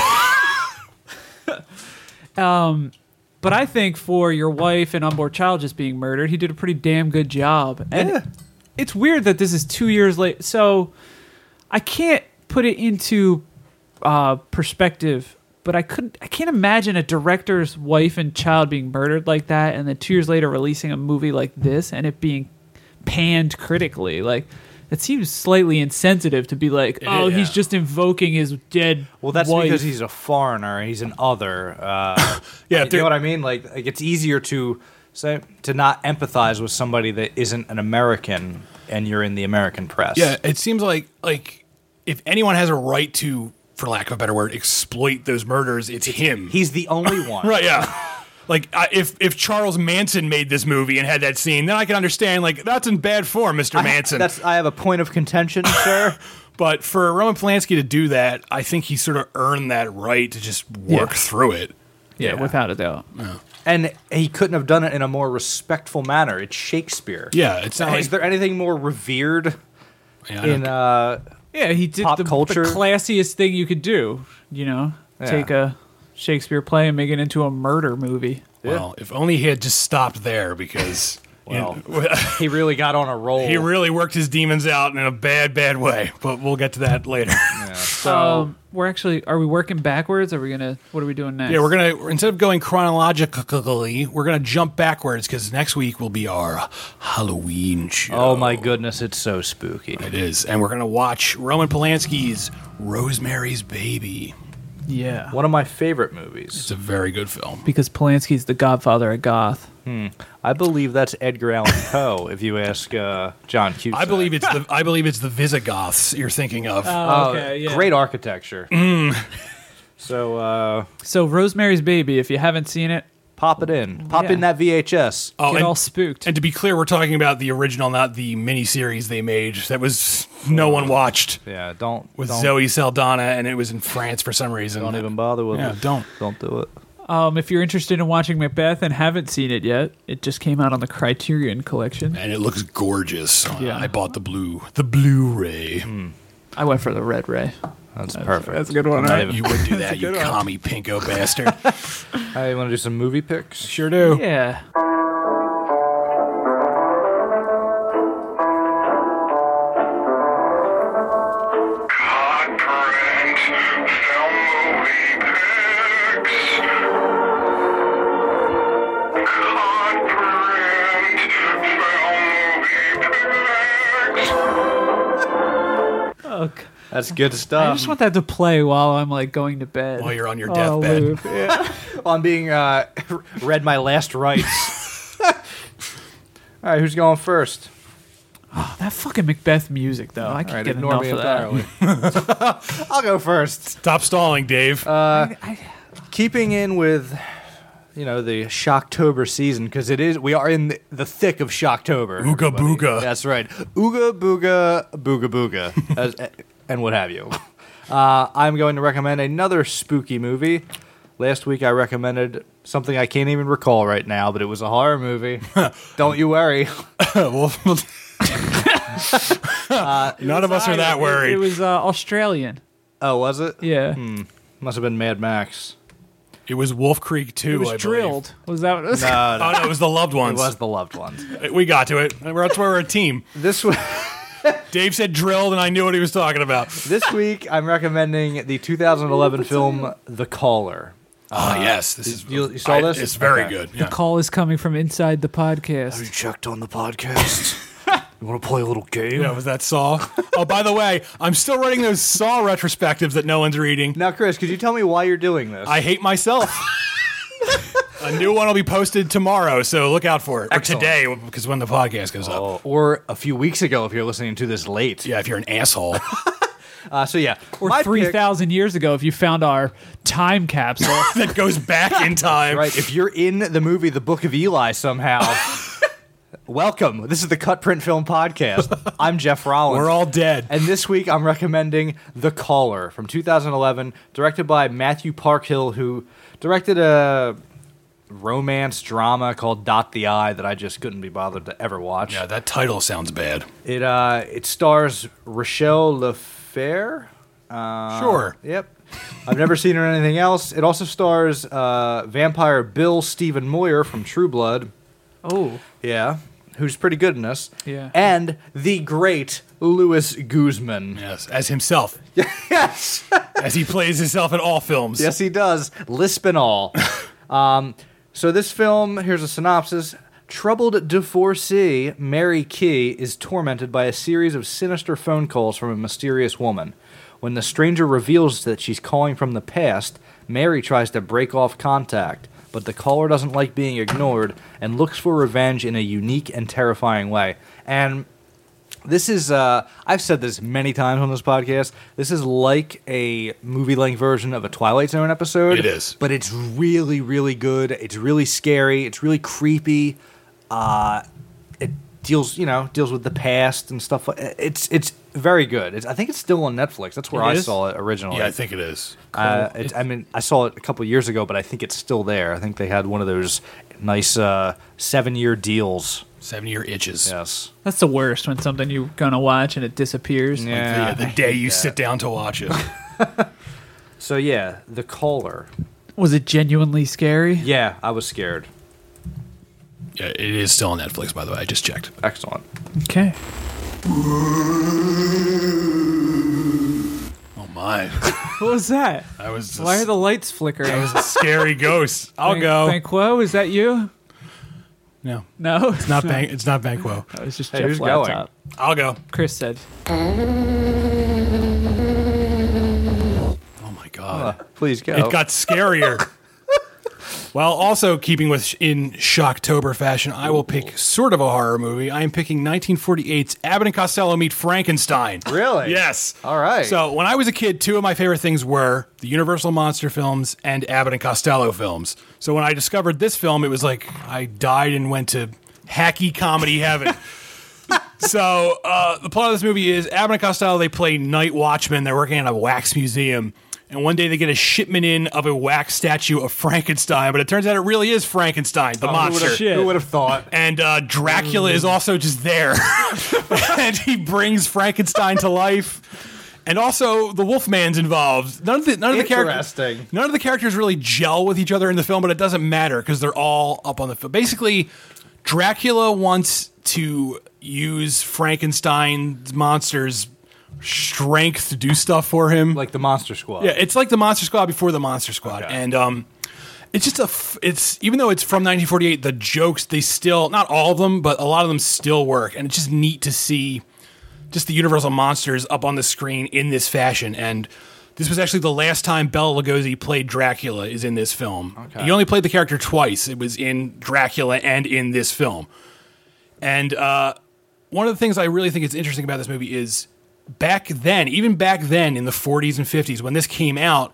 But I think for your wife and unborn child just being murdered, he did a pretty damn good job. And Yeah. it's weird that this is two years late. So I can't put it into uh, perspective, but I couldn't. I can't imagine a director's wife and child being murdered like that, and then two years later releasing a movie like this and it being panned critically. Like it seems slightly insensitive to be like, oh, Yeah. he's just invoking his dead. Well, that's wife. because he's a foreigner. He's an other. Uh, Yeah, you there- know what I mean? Like, like it's easier to say to not empathize with somebody that isn't an American, and you're in the American press. Yeah, it seems like like if anyone has a right to, for lack of a better word, exploit those murders, it's him. he's the only one. Right? Yeah. Like I, if if Charles Manson made this movie and had that scene, then I can understand. Like that's in bad form, Mister I, Manson. that's I have a point of contention, sir. But for Roman Polanski to do that, I think he sort of earned that right to just work Yeah. through it. yeah, without a doubt. And he couldn't have done it in a more respectful manner. It's Shakespeare. Yeah, it's not Is like there anything more revered yeah, I don't- in? Uh, Yeah, he did Pop the, culture. the classiest thing you could do. You know, Yeah. take a Shakespeare play and make it into a murder movie. well, if only he had just stopped there because you Well. know, he really got on a roll. he really worked his demons out in a bad, bad way. But we'll get to that later. Yeah, so Um, we're actually, are we working backwards? Are we gonna? What are we doing next? Yeah, we're gonna instead of going chronologically, we're gonna jump backwards because next week will be our Halloween show. oh my goodness, it's so spooky. It is, and we're gonna watch Roman Polanski's Rosemary's Baby. yeah, One of my favorite movies. It's a very good film. because Polanski's the Godfather of goth. I believe that's Edgar Allan Poe. If you ask uh, John Cusack, I believe it's the I believe it's the Visigoths you're thinking of. Oh, Oh, okay, yeah. great architecture. So uh, So Rosemary's Baby, if you haven't seen it, pop it in. Pop Yeah. in that V H S. oh, get and, all spooked. and to be clear, we're talking about the original, not the miniseries they made. That was no one watched Yeah, don't with don't, Zoe Saldana, and it was in France for some reason. Don't even bother with Yeah, it. don't. Don't do it. Um, if you're interested in watching Macbeth and haven't seen it yet, it just came out on the Criterion Collection. And it looks gorgeous. Yeah. I bought the blue, the Blu-ray. I went for the Red Ray. That's, perfect. That's a good one, Not right? even- You would do that, you good one. commie pinko bastard. Hey, want to do some movie picks? Sure do. Yeah. Hot Print Film Movie Picks. Hot Print Film Movie Picks. Oh, g- That's good I stuff. just want that to play while I'm like going to bed. While you're on your Oh, deathbed. Luke, yeah. I'm being uh, read my last rites. All right, who's going first? That fucking Macbeth music, though. I All can't right, get ignore enough me of that. entirely. I'll go first. Stop stalling, Dave. Keeping in with you know, the Shocktober season, because it is, we are in the, the thick of Shocktober. Ooga everybody. booga. That's right. Ooga booga, booga booga, as, and what have you. Uh, I'm going to recommend another spooky movie. Last week I recommended something I can't even recall right now, but it was a horror movie. Don't you worry. Well, none of us are that It, worried. it was uh, Australian. Oh, was it? Yeah. Must have been Mad Max. It was Wolf Creek two. It was I drilled. Was that what it was? No, no, Oh no, it was the loved it ones. was the loved ones. We got to it. We're that's why we're a team. This was. Dave said drilled, and I knew what he was talking about. This week, I'm recommending the two thousand eleven film The Caller. Oh yes, this is. you- you saw I- this? It's very Okay. good. The Yeah. call is coming from inside the podcast. Checked on the podcast. You want to play a little game? Yeah, was that Saw? Oh, by the way, I'm still writing those Saw retrospectives that no one's reading. Now, Chris, could you tell me why you're doing this? I hate myself. A new one will be posted tomorrow, so look out for it. Excellent. Or today, because when the podcast goes up. Oh, or a few weeks ago, if you're listening to this late. Yeah, if you're an asshole. Uh, so yeah, Or my three pick- thousand years ago, if you found our time capsule. that goes back in time. Right, if you're in the movie The Book of Eli somehow, welcome. This is the Cut Print Film Podcast. I'm Jeff Rollins. We're all dead. And this week, I'm recommending The Caller from two thousand eleven, directed by Matthew Parkhill, who directed a romance drama called Dot the Eye that I just couldn't be bothered to ever watch. Yeah, that title sounds bad. It uh, it stars Rochelle LeFair. Uh, Sure. Yep. I've never seen her in anything else. It also stars uh, vampire Bill Stephen Moyer from True Blood. Oh. Yeah. Who's pretty good in this. Yeah. And the great Louis Guzman. Yes, as himself. Yes. As he plays himself in all films. Yes, he does. Lisp and all. um, so this film, here's a synopsis. Troubled divorcee Mary Key is tormented by a series of sinister phone calls from a mysterious woman. When the stranger reveals that she's calling from the past, Mary tries to break off contact, but the caller doesn't like being ignored and looks for revenge in a unique and terrifying way. And this is, uh, I've said this many times on this podcast, this is like a movie-length version of a Twilight Zone episode. It is. But it's really, really good. It's really scary. It's really creepy. Uh, it deals, you know, deals with the past and stuff. Like, it's it's very good. It's, I think it's still on Netflix. That's where It I is? saw it originally. Yeah, I think it is. Uh, it's, I mean, I saw it a couple years ago, but I think it's still there. I think they had one of those nice uh, seven-year deals. Seven year itches. Yes. That's the worst when something you're going to watch and it disappears. Yeah. The, the day you sit down to watch it. So yeah, The Caller. Was it genuinely scary? Yeah, I was scared. Yeah, it is still on Netflix, by the way. I just checked. Excellent. Okay. Oh my. What was that? I was Why are the lights flickering? I was a scary ghost. I'll Ban- go. Banquo, is that you? No. No? It's not Ban- it's not Banquo. It was just Hey, Jeff's who's going? laptop. I'll go. Chris said. Oh my god. Please go. It got scarier. Well, also keeping with in Shocktober fashion, I will pick sort of a horror movie. I am picking nineteen forty-eight's Abbott and Costello Meet Frankenstein. Really? Yes. All right. So when I was a kid, two of my favorite things were the Universal Monster films and Abbott and Costello films. So when I discovered this film, it was like I died and went to hacky comedy heaven. So uh, the plot of this movie is Abbott and Costello, they play night watchmen. They're working at a wax museum. And one day they get a shipment in of a wax statue of Frankenstein, but it turns out it really is Frankenstein, the monster. shit. Who would have thought? And uh, Dracula is also just there. And he brings Frankenstein to life. And also the Wolfman's involved. None of the none of the characters Interesting. none of the characters really gel with each other in the film, but it doesn't matter because they're all up on the film. Basically, Dracula wants to use Frankenstein's monsters' strength to do stuff for him. Like the Monster Squad. Yeah, it's like the Monster Squad before the Monster Squad, Okay. and um, it's just a. F- it's even though it's from nineteen forty-eight, the jokes they still not all of them, but a lot of them still work, and it's just neat to see just the Universal monsters up on the screen in this fashion. And this was actually the last time Bela Lugosi played Dracula is in this film. Okay. He only played the character twice. It was in Dracula and in this film. And uh, one of the things I really think is interesting about this movie is back then, even back then in the forties and fifties, when this came out,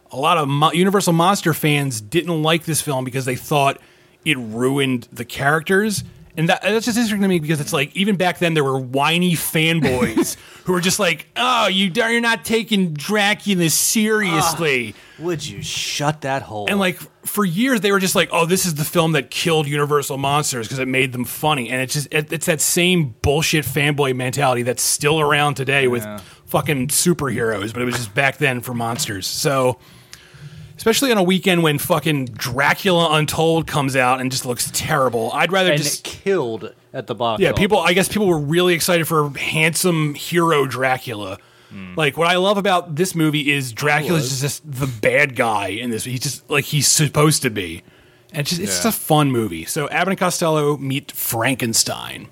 a lot of Mo- Universal Monster fans didn't like this film because they thought it ruined the characters. And that, that's just interesting to me because it's like, even back then, there were whiny fanboys who were just like, oh, you, you're not taking Dracula seriously. Uh, would you shut that hole? And like, for years, they were just like, oh, this is the film that killed Universal Monsters because it made them funny. And it's just, it, it's that same bullshit fanboy mentality that's still around today with Yeah. fucking superheroes, but it was just back then for monsters. So... especially on a weekend when fucking Dracula Untold comes out and just looks terrible. I'd rather and just... it killed at the box Yeah, office. people. I guess people were really excited for handsome hero Dracula. Mm. Like, what I love about this movie is Dracula's just the bad guy in this. He's just like he's supposed to be. And it's just, it's just Yeah. a fun movie. So Abbott and Costello meet Frankenstein.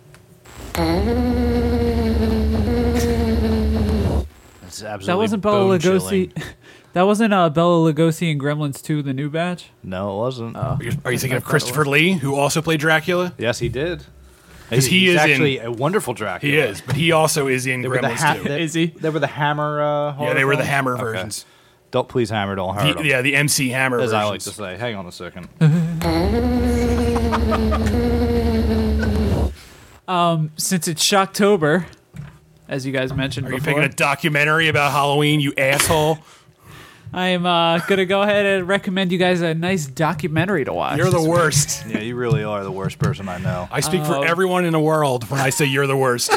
It's absolutely That wasn't Bela bone-chilling. Lugosi. That wasn't uh, Bela Lugosi in Gremlins two, the new batch. No, it wasn't. Are you, are you thinking of Christopher Lee, who also played Dracula? Yes, he did. 'Cause he He's is in- actually a wonderful Dracula. He is, but he also is in They were the Gremlins ha- too. they, Is he? They were the Hammer. Uh, Yeah, horror they were the films? Hammer Okay. versions. Don't please Hammer, don't hurt The- him. yeah, the M C Hammer As versions. I like to say. Hang on a second. Since it's Shocktober, as you guys mentioned Are you before, picking a documentary about Halloween, you asshole? I am uh, gonna go ahead and recommend you guys a nice documentary to watch. You're the worst. Yeah, you really are the worst person I know. I speak Um, for everyone in the world when I say you're the worst.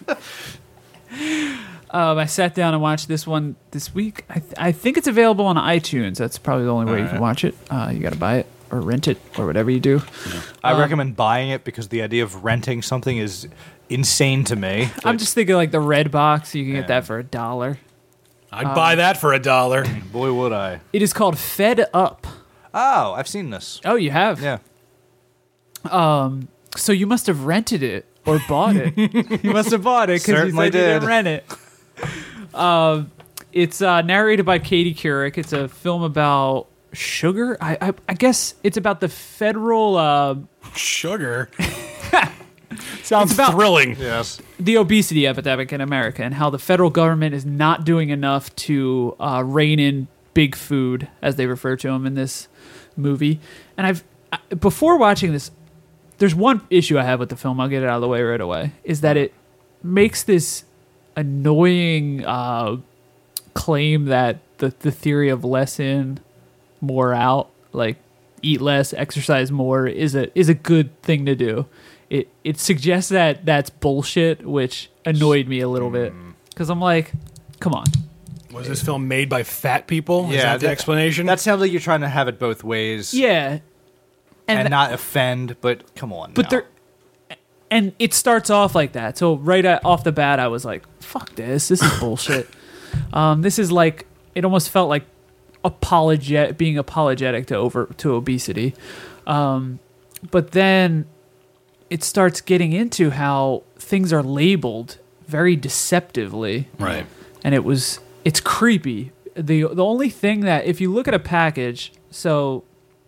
Um, I sat down and watched this one this week. I, th- I think it's available on iTunes. That's probably the only way you can watch it. Uh, you got to buy it or rent it or whatever you do. I recommend buying it because the idea of renting something is insane to me. I'm just thinking like the red box. You can Yeah. get that for a dollar. I'd Um, buy that for a dollar. Boy, would I. It is called Fed Up. Oh, I've seen this. Oh, you have? Yeah. So you must have rented it or bought it. You must have bought it because you Certainly said you didn't did. rent it. Um, it's uh, narrated by Katie Couric. It's a film about sugar. I, I, I guess it's about the federal, uh, Sugar. Sounds It's about- thrilling. Yes. the obesity epidemic in America and how the federal government is not doing enough to uh, rein in big food, as they refer to them in this movie. And I've I, before watching this, there's one issue I have with the film. I'll get it out of the way right away. Is that it makes this annoying uh, claim that the the theory of less in, more out, like eat less, exercise more, is a is a good thing to do. It it suggests that that's bullshit, which annoyed me a little bit because I'm like, come on. Was this film made by fat people? Is Yeah, that the that- explanation? That sounds like you're trying to have it both ways. Yeah, And, and, not offend, but come on. but now. there, and it starts off like that. So right at, off the bat, I was like, fuck this. This is bullshit. um, this is like it almost felt like apologet being apologetic to over to obesity. Um, but then it starts getting into how things are labeled very deceptively. right. And it was it's creepy. The the only thing that if you look at a package, so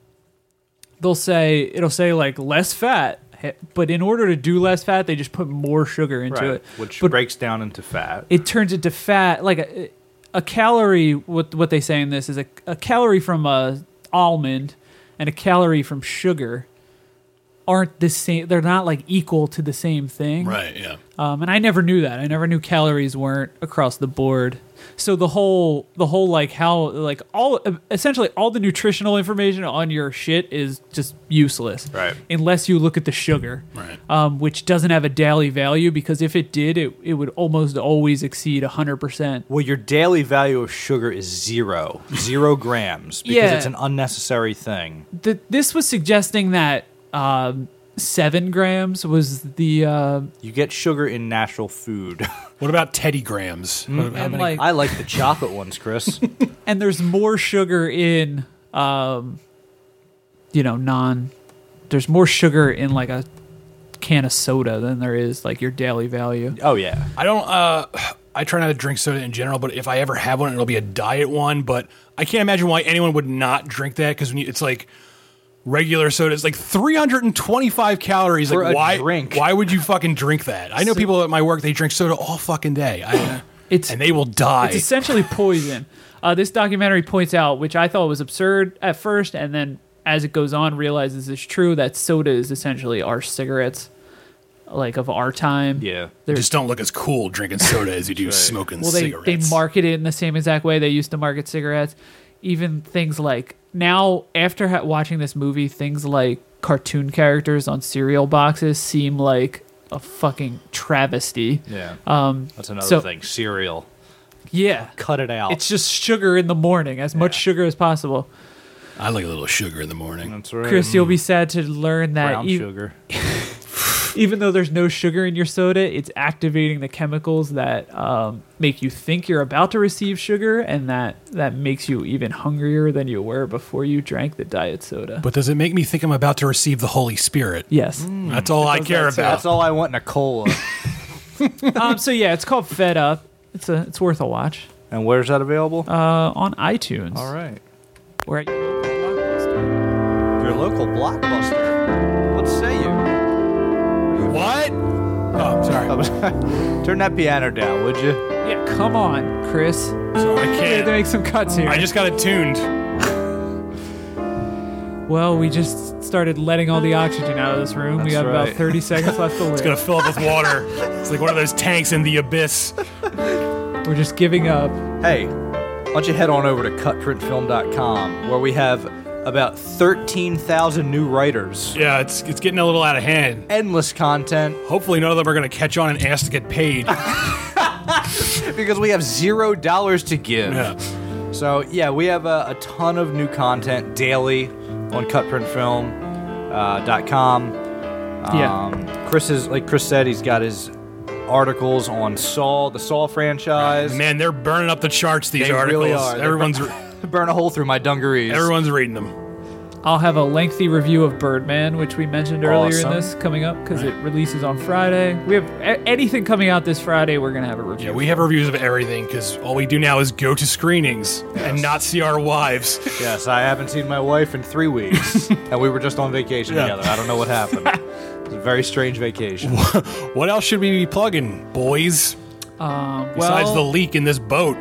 they'll say it'll say like less fat, he- but in order to do less fat, they just put more sugar into right, it, which but breaks down into fat. it turns into fat. Like a, a calorie, what what they say in this is a, a calorie from a almond and a calorie from sugar aren't the same. They're not like equal to the same thing. Right, yeah. Um, and I never knew that. I never knew calories weren't across the board. So the whole, the whole like how like all essentially all the nutritional information on your shit is just useless, Right. Unless you look at the sugar, Right. um, which doesn't have a daily value because if it did, it it would almost always exceed a hundred percent. Well, your daily value of sugar is zero. Zero grams. Because Yeah. it's an unnecessary thing. The, this was suggesting that um, seven grams was the uh, You get sugar in natural food. What about Teddy Grams? What- how and many- like I like the chocolate ones, Chris. and there's more sugar in um you know non there's more sugar in like a can of soda than there is like your daily value. Oh, yeah. I don't. Uh, I try not to drink soda in general, but if I ever have one, it'll be a diet one. But I can't imagine why anyone would not drink that because it's like regular soda. It's like three hundred twenty-five calories. For like a why? drink. Why would you fucking drink that? I know people at my work they drink soda all fucking day. I, uh, It's and they will die. It's essentially poison. Uh, this documentary points out, which I thought was absurd at first, and then as it goes on, realizes it's true that soda is essentially our cigarettes, like of our time. Yeah. They just don't look as cool drinking soda as you do smoking Well, they, cigarettes. they market it in the same exact way they used to market cigarettes. Even things like now, after ha- watching this movie, things like cartoon characters on cereal boxes seem like a fucking travesty. Yeah. Um, That's another so- thing. Cereal. Yeah. Cut it out. It's just sugar in the morning, as much sugar as possible. I like a little sugar in the morning. That's right. Chris, you'll be sad to learn that Brown e- sugar. even though there's no sugar in your soda, it's activating the chemicals that um, make you think you're about to receive sugar, and that, that makes you even hungrier than you were before you drank the diet soda. But does it make me think I'm about to receive the Holy Spirit? Yes. That's all I care that about. That's all I want in a cola. um, so yeah, it's called Fed Up. It's a it's worth a watch. And where's that available? Uh, on iTunes. all right. Or at your local Blockbuster. Your local Blockbuster. What say you? What? Oh, I'm sorry. Turn that piano down, would you? Yeah, come on, Chris. So I We have to can't. make some cuts here. I just got it tuned. well, we just started letting all the oxygen out of this room. we That's got about right. thirty seconds left to live. It's gonna fill up with water. It's like one of those tanks in the abyss. We're just giving up. Hey, why don't you head on over to cut print film dot com, where we have about thirteen thousand new writers. Yeah, it's it's getting a little out of hand. Endless content, Hopefully, none of them are gonna catch on and ask to get paid. because we have zero dollars to give. Yeah. So, yeah, we have a, a ton of new content daily on cut print film dot com. Yeah. Um, Chris is, like Chris said, he's got his articles on Saw, the Saw franchise. Man, they're burning up the charts. These They articles. really are. They're Everyone's Burn a hole through my dungarees. everyone's reading them. I'll have a lengthy review of Birdman, which we mentioned earlier Awesome. in this, coming up because it releases on Friday. We have a- anything coming out this Friday. We're gonna have a review. Yeah, we have reviews of everything because all we do now is go to screenings and not see our wives. Yes, I haven't seen my wife in three weeks, and we were just on vacation Yeah. together. I don't know what happened. It was a very strange vacation. What else should we be plugging, boys? Um, Besides well, the leak in this boat.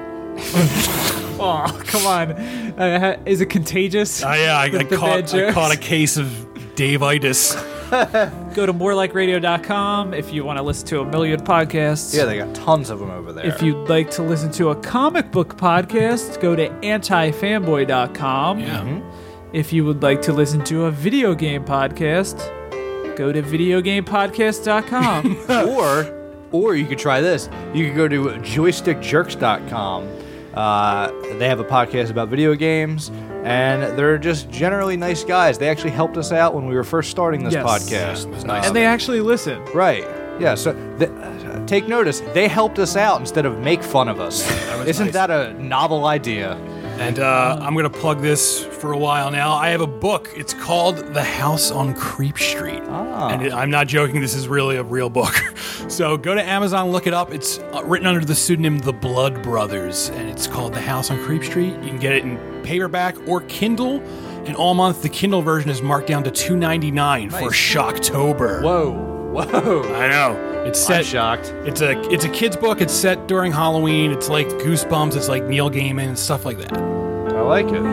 oh, come on, uh, ha- is it contagious? Oh yeah, I, The- I, the caught, bad I jokes? caught a case of Dave-itis. Go to more like radio dot com if you want to listen to a million podcasts. Yeah, they got tons of them over there. If you'd like to listen to a comic book podcast, go to anti fanboy dot com. Yeah. If you would like to listen to a video game podcast, go to video game podcast dot com. or, or you could try this. You could go to joystick jerks dot com. Uh, they have a podcast about video games, and they're just generally nice guys. They actually helped us out when we were first starting this Yes. podcast. Yeah, it was nice. And they actually listen. Right. Yeah, so th- uh, take notice. They helped us out instead of make fun of us. was Isn't nice. that a novel idea? And uh, I'm going to plug this for a while now. I have a book. It's called The House on Creep Street. Ah. And it, I'm not joking. This is really a real book. So go to Amazon, look it up. It's uh, written under the pseudonym The Blood Brothers. And it's called The House on Creep Street. You can get it in paperback or Kindle. And all month, the Kindle version is marked down to two ninety-nine for Shocktober. Whoa. Whoa. I know. It's set. I'm shocked. It's a it's a kid's book. It's set during Halloween. It's like Goosebumps. It's like Neil Gaiman and stuff like that. I like it.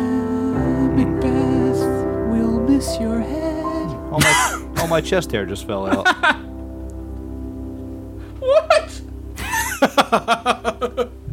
Macbeth, we'll miss your head. All my, all my chest hair just fell out. What?